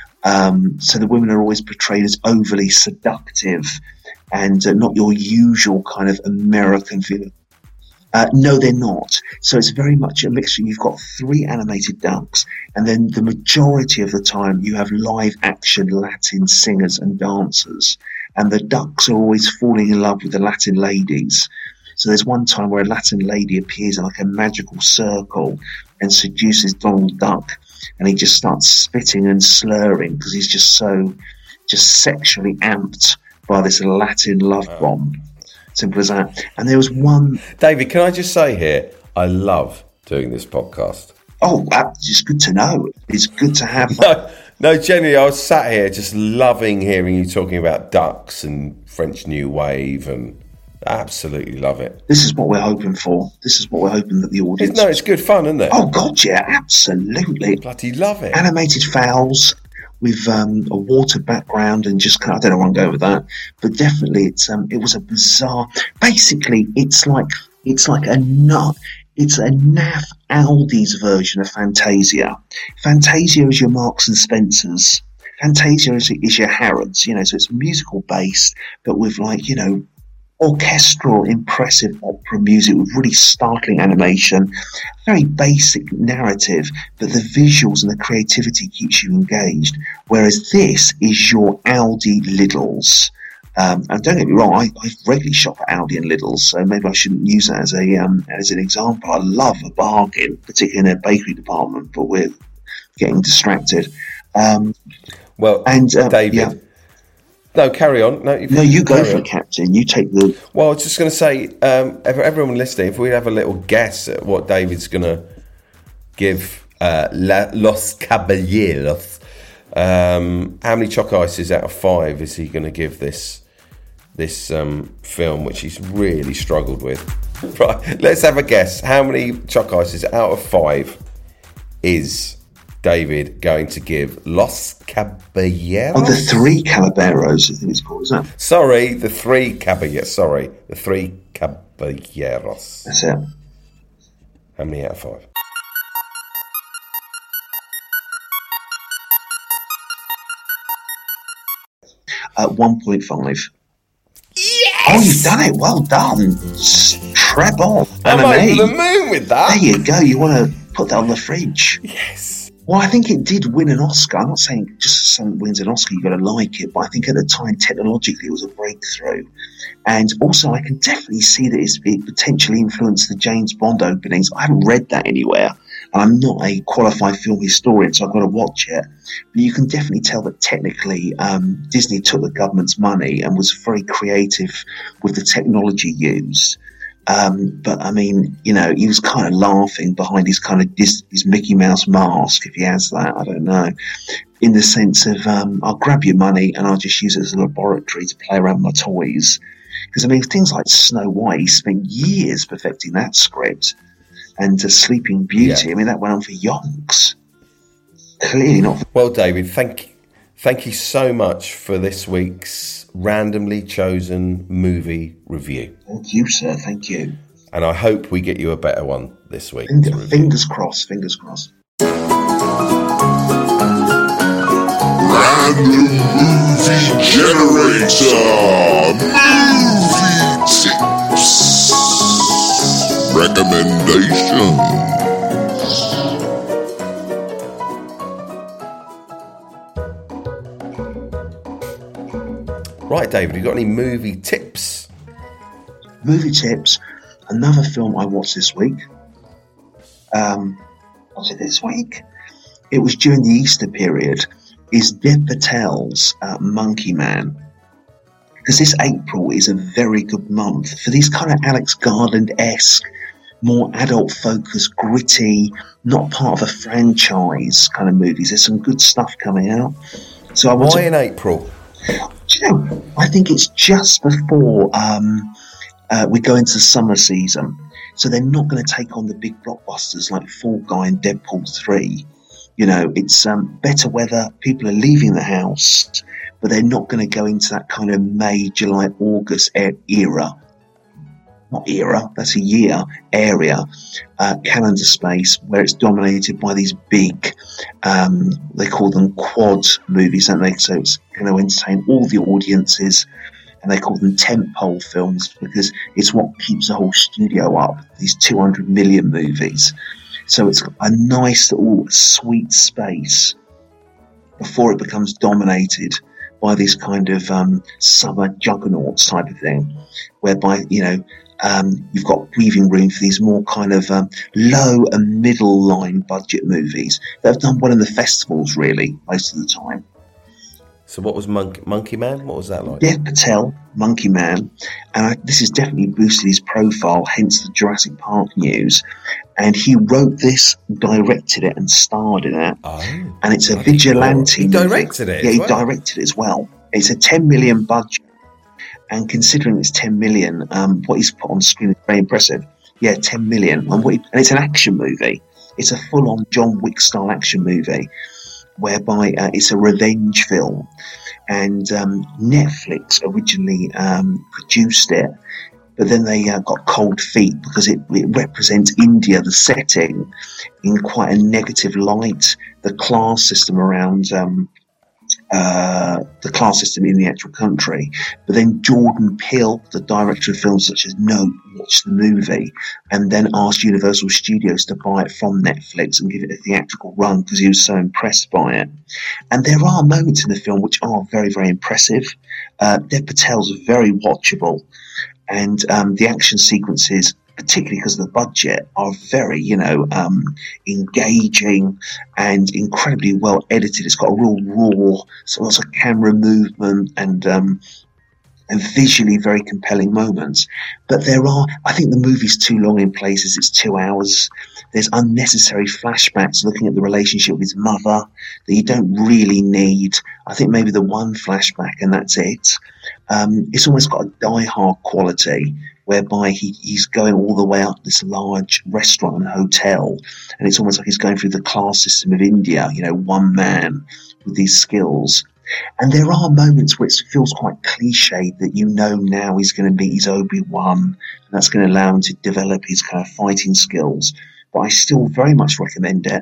Um, so the women are always portrayed as overly seductive and uh, not your usual kind of American feel. Uh, no, they're not. So it's very much a mixture. You've got three animated ducks, and then the majority of the time you have live action Latin singers and dancers. And the ducks are always falling in love with the Latin ladies. So there's one time where a Latin lady appears in like a magical circle and seduces Donald Duck, and he just starts spitting and slurring because he's just so just sexually amped by this Latin love bomb. Simple as that. And there was one... David, can I just say here, I love doing this podcast. Oh, it's good to know. It's good to have... No, no, genuinely, I was sat here just loving hearing you talking about ducks and French New Wave, and absolutely love it. This is what we're hoping for. This is what we're hoping that the audience... No, it's good fun, isn't it? Oh, God, yeah, absolutely. Bloody love it. Animated fowls with um, a water background and just kind of, I don't know where I'm going with that, but definitely it's um, it was a bizarre. Basically, it's like it's like a nut. It's a naff Aldi's version of Fantasia. Fantasia is your Marks and Spencers. Fantasia is, is your Harrods, you know, so it's musical based, but with like, you know, orchestral, impressive opera music with really startling animation, very basic narrative, but the visuals and the creativity keeps you engaged. Whereas this is your Aldi Lidl's. Um, and don't get me wrong, I, I regularly shop at Aldi and Lidl's, so maybe I shouldn't use that as a um, as an example. I love a bargain, particularly in their bakery department, but we're getting distracted. Um, well, and um, David. Yeah. No, carry on. No, no you go for it, Captain. You take the... Well, I was just going to say, um, everyone listening, if we have a little guess at what David's going to give uh, La, Los Caballeros, um, how many choc ices out of five is he going to give this this um, film, which he's really struggled with? Right, let's have a guess. How many choc ices out of five is David going to give Los Caballeros? Oh, the three Caballeros, I think it's called, isn't it? Sorry, the three Caballeros. Sorry, the three Caballeros. That's it. How many out of five? Uh, one point five. Yes! Oh, you've done it. Well done. Trebol. I'm over the moon with that. There you go. You want to put that on the fridge. Yes. Well, I think it did win an Oscar. I'm not saying just as something wins an Oscar, you've got to like it, but I think at the time, technologically, it was a breakthrough. And also, I can definitely see that it's, it potentially influenced the James Bond openings. I haven't read that anywhere, and I'm not a qualified film historian, so I've got to watch it. But you can definitely tell that technically, um, Disney took the government's money and was very creative with the technology used. Um, but I mean, you know, he was kind of laughing behind his kind of his, his Mickey Mouse mask, if he has that, I don't know, in the sense of, um, I'll grab your money and I'll just use it as a laboratory to play around with my toys. Because I mean, things like Snow White, he spent years perfecting that script, and uh, Sleeping Beauty, yeah. I mean, that went on for yonks. Clearly not. Well, David, thank thank you so much for this week's randomly chosen movie review. Thank you, sir. Thank you. And I hope we get you a better one this week. Finger, fingers crossed. Fingers crossed. Random Movie Generator. Movie tips. Recommendations. Right, David, you got any movie tips? Movie tips. Another film I watched this week. Um, was it this week? It was during the Easter period. Is Dev Patel's uh, Monkey Man. Because this April is a very good month for these kind of Alex Garland-esque, more adult-focused, gritty, not part of a franchise kind of movies. There's some good stuff coming out. So I want Why to, in April? Do you know, I think it's just before um, uh, we go into the summer season. So they're not going to take on the big blockbusters like Fall Guy and Deadpool three. You know, it's um, better weather. People are leaving the house, but they're not going to go into that kind of May, July, August era. Not era, that's a year, area, uh, calendar space, where it's dominated by these big, um, they call them quad movies, don't they? So it's going to entertain all the audiences, and they call them tentpole films because it's what keeps the whole studio up, these two hundred million movies. So it's a nice little sweet space before it becomes dominated by this kind of um, summer juggernauts type of thing, whereby, you know, Um, you've got breathing room for these more kind of um, low and middle line budget movies that have done well in the festivals, really, most of the time. So what was Monkey, Monkey Man? What was that like? Dev Patel, Monkey Man, and I, this has definitely boosted his profile, hence the Jurassic Park news. And he wrote this, directed it, and starred in it. Oh, and it's a vigilante He movie. directed it Yeah, as he well. directed it as well. It's a ten million budget. And considering it's ten million, um, what he's put on screen is very impressive. Yeah, ten million. And, what he, and it's an action movie. It's a full-on John Wick style action movie, whereby uh, it's a revenge film. And um, Netflix originally um, produced it, but then they uh, got cold feet because it, it represents India, the setting, in quite a negative light. The class system around um, uh, the class system in the actual country. But then Jordan Peele, the director of films such as Nope, watched the movie and then asked Universal Studios to buy it from Netflix and give it a theatrical run because he was so impressed by it. And there are moments in the film which are very, very impressive. Uh, Dev Patel's very watchable, and um, the action sequences, particularly because of the budget, are very, you know, um, engaging and incredibly well edited. It's got a real raw, so lots of camera movement and um, and visually very compelling moments. But there are, I think the movie's too long in places. It's two hours. There's unnecessary flashbacks looking at the relationship with his mother that you don't really need. I think maybe the one flashback and that's it. Um, it's almost got a Die Hard quality, whereby he, he's going all the way up this large restaurant and hotel, and it's almost like he's going through the class system of India, you know, one man with these skills. And there are moments where it feels quite cliched that you know now he's going to meet his Obi-Wan, and that's going to allow him to develop his kind of fighting skills. But I still very much recommend it.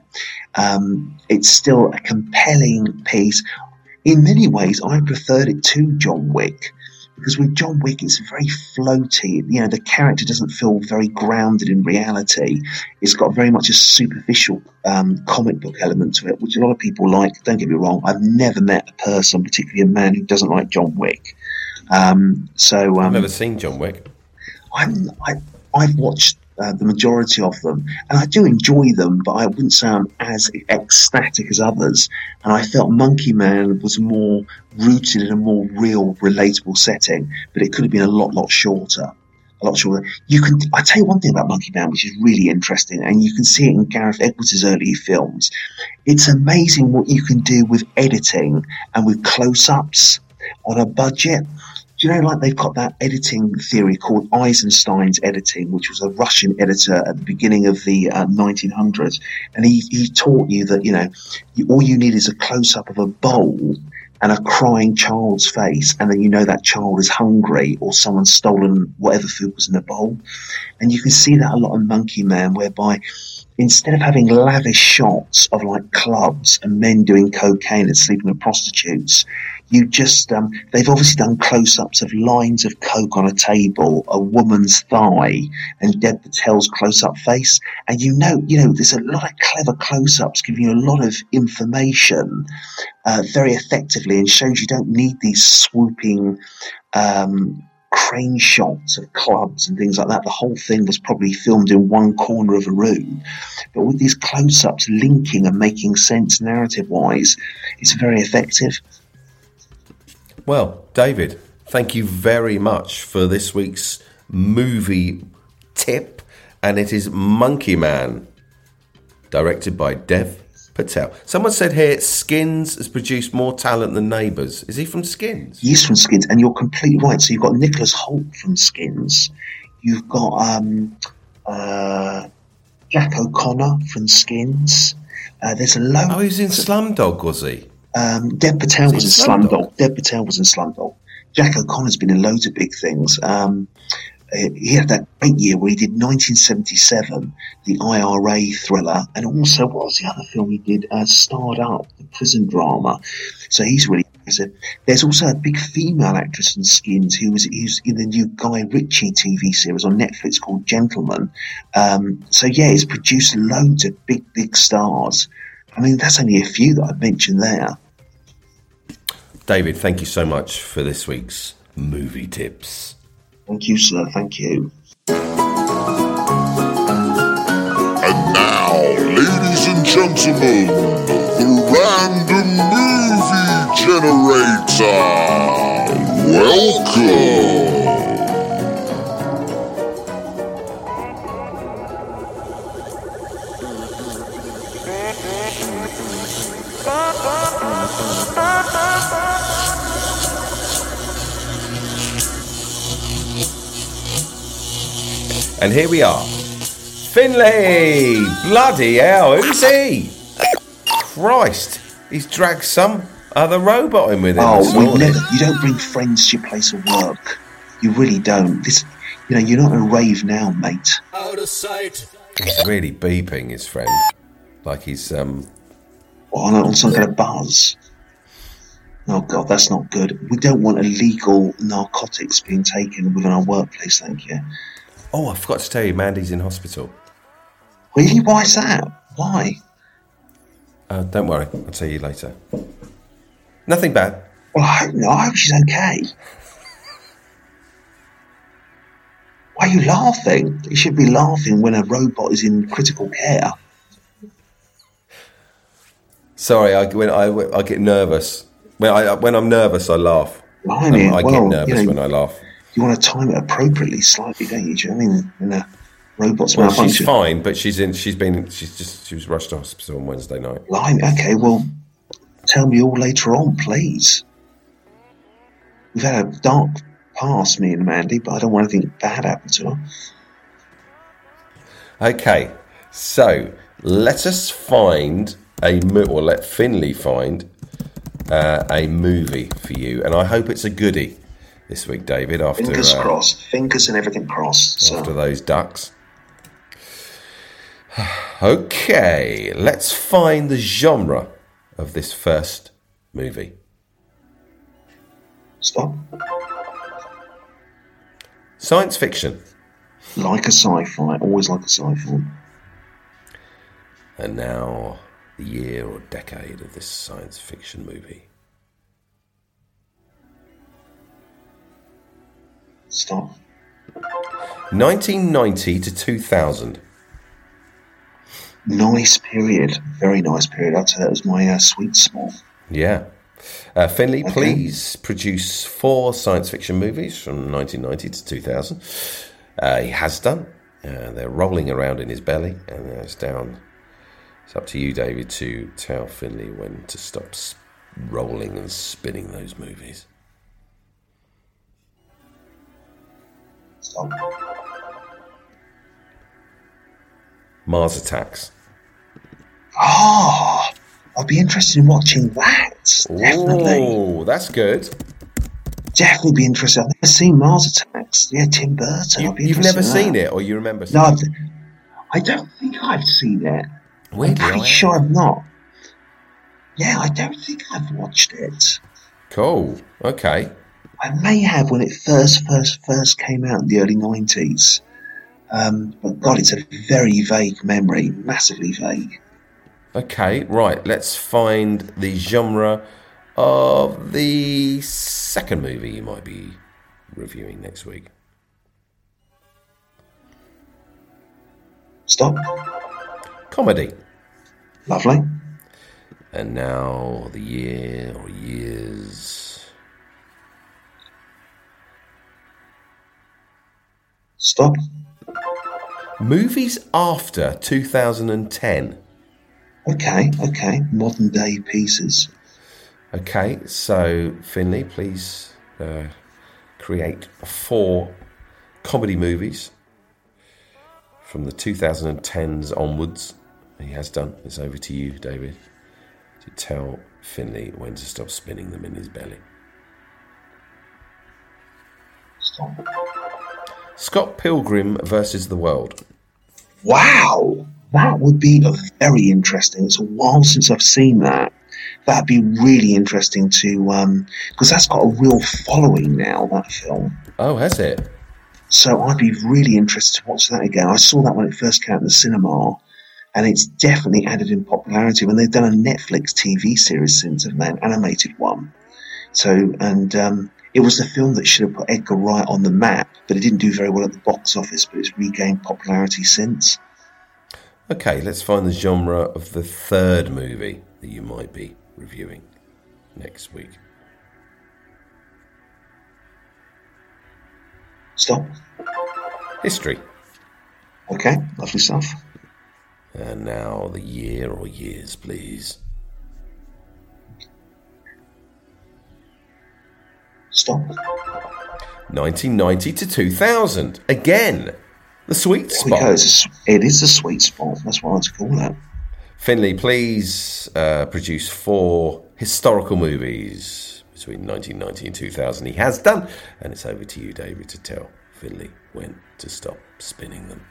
Um, it's still a compelling piece. In many ways, I preferred it to John Wick, because with John Wick, it's very floaty. You know, the character doesn't feel very grounded in reality. It's got very much a superficial um, comic book element to it, which a lot of people like. Don't get me wrong, I've never met a person, particularly a man, who doesn't like John Wick. Um, so um, I've never seen John Wick. I'm, I, I've watched uh, the majority of them, and I do enjoy them, but I wouldn't say I'm as ecstatic as others. And I felt Monkey Man was more rooted in a more real, relatable setting, but it could have been a lot, lot shorter. A lot shorter. You can. I tell you one thing about Monkey Man, which is really interesting, and you can see it in Gareth Edwards' early films. It's amazing what you can do with editing and with close-ups on a budget. Do you know, like, they've got that editing theory called Eisenstein's editing, which was a Russian editor at the beginning of the uh, nineteen hundreds. And he, he taught you that, you know, you, all you need is a close-up of a bowl and a crying child's face, and then you know that child is hungry or someone's stolen whatever food was in the bowl. And you can see that a lot in Monkey Man, whereby instead of having lavish shots of, like, clubs and men doing cocaine and sleeping with prostitutes, you just, um, they've obviously done close-ups of lines of coke on a table, a woman's thigh, and Dev Patel's close-up face. And you know, you know, there's a lot of clever close-ups giving you a lot of information uh, very effectively, and shows you don't need these swooping um, crane shots of clubs and things like that. The whole thing was probably filmed in one corner of a room. But with these close-ups linking and making sense narrative-wise, it's very effective. Well, David, thank you very much for this week's movie tip, and it is Monkey Man, directed by Dev Patel. Someone said here, Skins has produced more talent than Neighbours. Is he from Skins? He's from Skins, and you're completely right. So you've got Nicholas Hoult from Skins. You've got um, uh, Jack O'Connor from Skins. Uh, there's a load. Oh, he was in Slumdog, was he? Um, Dev Patel was, was in Slumdog. Slumdog. Dev Patel was in Slumdog. Jack O'Connor's been in loads of big things. Um, he had that great year where he did nineteen seventy-seven, the I R A thriller, and also, what was the other film he did? Uh, Starred Up, the prison drama. So he's really impressive. There's also a big female actress in Skins who was, who's in the new Guy Ritchie T V series on Netflix called Gentleman. Um, so yeah, it's produced loads of big, big stars. I mean, that's only a few that I've mentioned there. David, thank you so much for this week's movie tips. Thank you, sir. Thank you. And now, ladies and gentlemen, the Random Movie Generator. Welcome. And here we are. Finlay! Bloody hell, who's he? Christ, he's dragged some other robot in with him. Oh, we never, you don't bring friends to your place of work. You really don't. This, you know, you're not in a rave now, mate. Out of sight. He's really beeping his friend. Like he's, um... Well, on, on some kind of buzz. Oh God, that's not good. We don't want illegal narcotics being taken within our workplace, thank you. Oh, I forgot to tell you, Mandy's in hospital. Really? Why is that? Why? Uh, don't worry, I'll tell you later. Nothing bad. Well, I hope not. I hope she's okay. Why are you laughing? You should be laughing when a robot is in critical care. Sorry, I, when I, I get nervous. When, I, when I'm nervous, I laugh. Blimey, Um, I well, get nervous you know, when I laugh. You want to time it appropriately, slightly, don't you? Do you know what I mean? In a robot's Well, malfunction. she's fine, but she's in. She's been. She's just. She was rushed to hospital on Wednesday night. Blimey, okay, well, tell me all later on, please. We've had a dark past, me and Mandy, but I don't want anything bad happen to her. Okay, so let us find a mo- or let Finley find uh, a movie for you, and I hope it's a goodie this week, David. After Fingers uh, crossed, fingers and everything crossed. So. after those ducks. Okay, let's find the genre of this first movie. Stop. Science fiction. Like a sci-fi, always like a sci-fi. And now, the year or decade of this science fiction movie. Stop. nineteen ninety to two thousand. Nice period, very nice period. I'd say that was my uh, sweet spot. Yeah. Uh, Finley, Okay. please produce four science fiction movies from nineteen ninety to two thousand. Uh, he has done. Uh, they're rolling around in his belly, and uh, it's down. It's up to you, David, to tell Finley when to stop s- rolling and spinning those movies. Stop. Mars Attacks. Oh, I'd be interested in watching that. Definitely. Oh, that's good. Definitely be interested. I've never seen Mars Attacks. Yeah, Tim Burton. You, I'd be you've interested never in seen that. it, or you remember seeing No, it? I've, I don't think I've seen it. Weirdly, I'm I pretty have. sure I've not. Yeah, I don't think I've watched it. Cool. Okay. I may have when it first, first, first came out in the early nineties. Um, but God, it's a very vague memory, massively vague. Okay, right. Let's find the genre of the second movie you might be reviewing next week. Stop. Comedy. Lovely. And now the year or years. Stop. Movies after two thousand ten. Okay, okay. Modern day pieces. Okay, so Finley, please uh, create four comedy movies from the twenty tens onwards. He has done. It's over to you, David, to tell Finley when to stop spinning them in his belly. Stop. Scott Pilgrim versus the World. Wow, that would be a very interesting. It's a while since I've seen that. That'd be really interesting to, um, because that's got a real following now, that film. Oh, has it? So I'd be really interested to watch that again. I saw that when it first came out in the cinema, and it's definitely added in popularity. When they've done a Netflix T V series since, haven't they? An animated one. So, and um, it was the film that should have put Edgar Wright on the map, but it didn't do very well at the box office, but it's regained popularity since. Okay, let's find the genre of the third movie that you might be reviewing next week. Stop. History. Okay, lovely stuff. And now the year or years, please. Stop. nineteen ninety to two thousand. Again, the sweet There we go. spot. It's a, it is a sweet spot. That's what I like to call it. Finley, please uh, produce four historical movies between nineteen ninety and two thousand. He has done. And it's over to you, David, to tell Finley when to stop spinning them.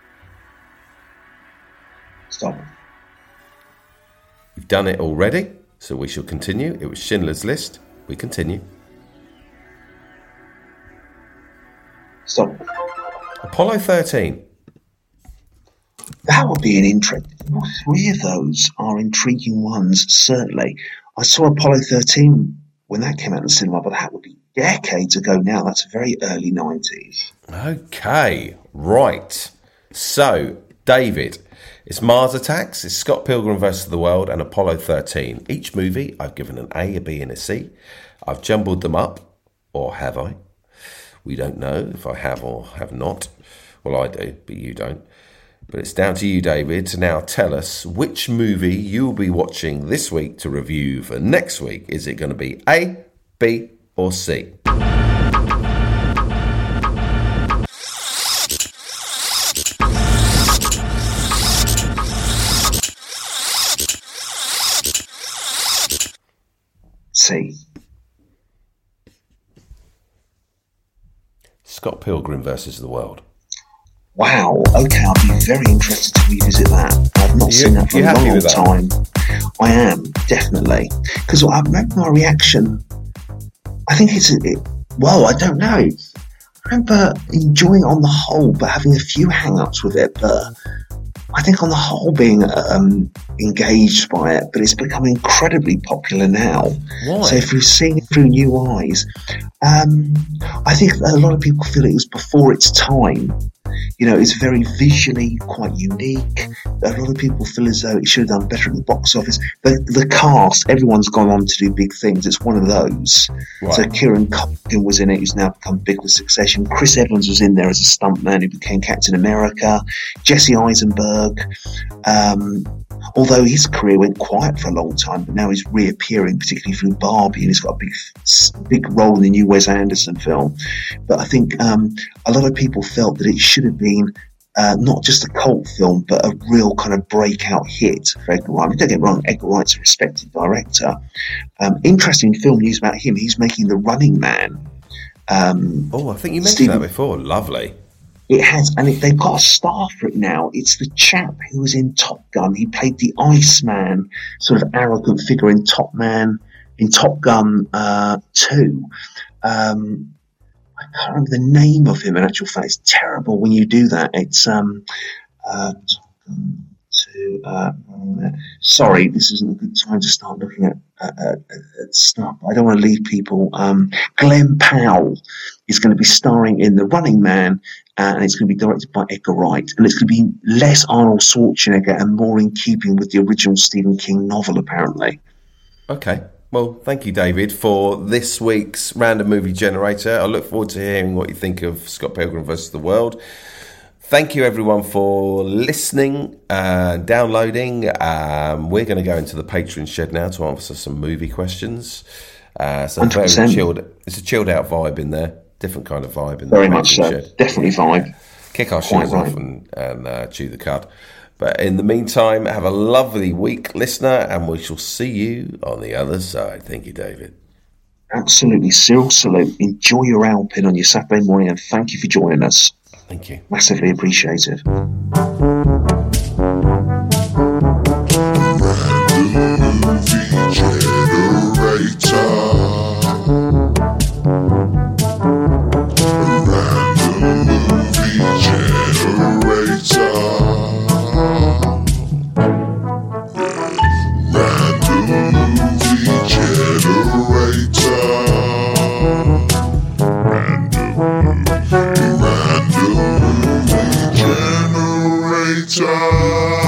Stop. You've done it already. So we shall continue. It was Schindler's List. We continue. Stop. Apollo thirteen. That would be an interest. Three of those are intriguing ones, certainly. I saw Apollo thirteen when that came out in the cinema, but that would be decades ago now. That's very early nineties. Okay, right. So, David, it's Mars Attacks, it's Scott Pilgrim versus the World, and Apollo thirteen. Each movie, I've given an A, a B, and a C. I've jumbled them up, or have I? We don't know if I have or have not. Well, I do, but you don't. But it's down to you, David, to now tell us which movie you'll be watching this week to review for next week. Is it going to be A, B, or C? C. Scott Pilgrim versus the World. Wow, okay, I'll be very interested to revisit that. I've not You- seen that for you a happy long with that? time. I am, definitely. Because I remember my reaction, I think it's, it, well, I don't know. I remember enjoying it on the whole, but having a few hang-ups with it, but I think on the whole being um, engaged by it, but it's become incredibly popular now. Why? So if you're seeing it through new eyes, um, I think a lot of people feel it was before its time. You know, it's very visually quite unique. A lot of people feel as though it should have done better at the box office. The, the cast, everyone's gone on to do big things. It's one of those. Right. So Kieran Culkin was in it, who's now become big with Succession. Chris Evans was in there as a stuntman who became Captain America. Jesse Eisenberg. Um, although his career went quiet for a long time, but now he's reappearing, particularly through Barbie, and he's got a big, big role in the new Wes Anderson film. But I think um, a lot of people felt that it should have been uh, not just a cult film, but a real kind of breakout hit for Edgar Wright. I mean, don't get me wrong, Edgar Wright's a respected director. Um, interesting film news about him. He's making The Running Man. Um, Oh, I think you mentioned Stephen- that before. Lovely. It has, and it, they've got a star for it now. It's the chap who was in Top Gun. He played the Iceman, sort of arrogant figure in Top Man, in Top Gun uh, two. Um, I can't remember the name of him. In actual fact, it's terrible when you do that. It's um, uh, Top Gun two. Uh, sorry, this isn't a good time to start looking at, uh, at, at stuff. I don't want to leave people. Um, Glenn Powell is going to be starring in The Running Man. Uh, and it's going to be directed by Edgar Wright. And it's going to be less Arnold Schwarzenegger and more in keeping with the original Stephen King novel, apparently. Okay. Well, thank you, David, for this week's Random Movie Generator. I look forward to hearing what you think of Scott Pilgrim versus the World. Thank you, everyone, for listening and downloading. Um, we're going to go into the Patreon shed now to answer some movie questions. Uh, so one hundred percent. very chilled. It's a chilled out vibe in there. Different kind of vibe in the Very much Patreon so. shed. Definitely vibe. Kick our Quite shoes right. off and, and uh, chew the cud. But in the meantime, have a lovely week, listener, and we shall see you on the other side. Thank you, David. Absolutely. Cyril Salute. Enjoy your Alpin on your Saturday morning, and thank you for joining us. Thank you. Massively appreciated. Generator.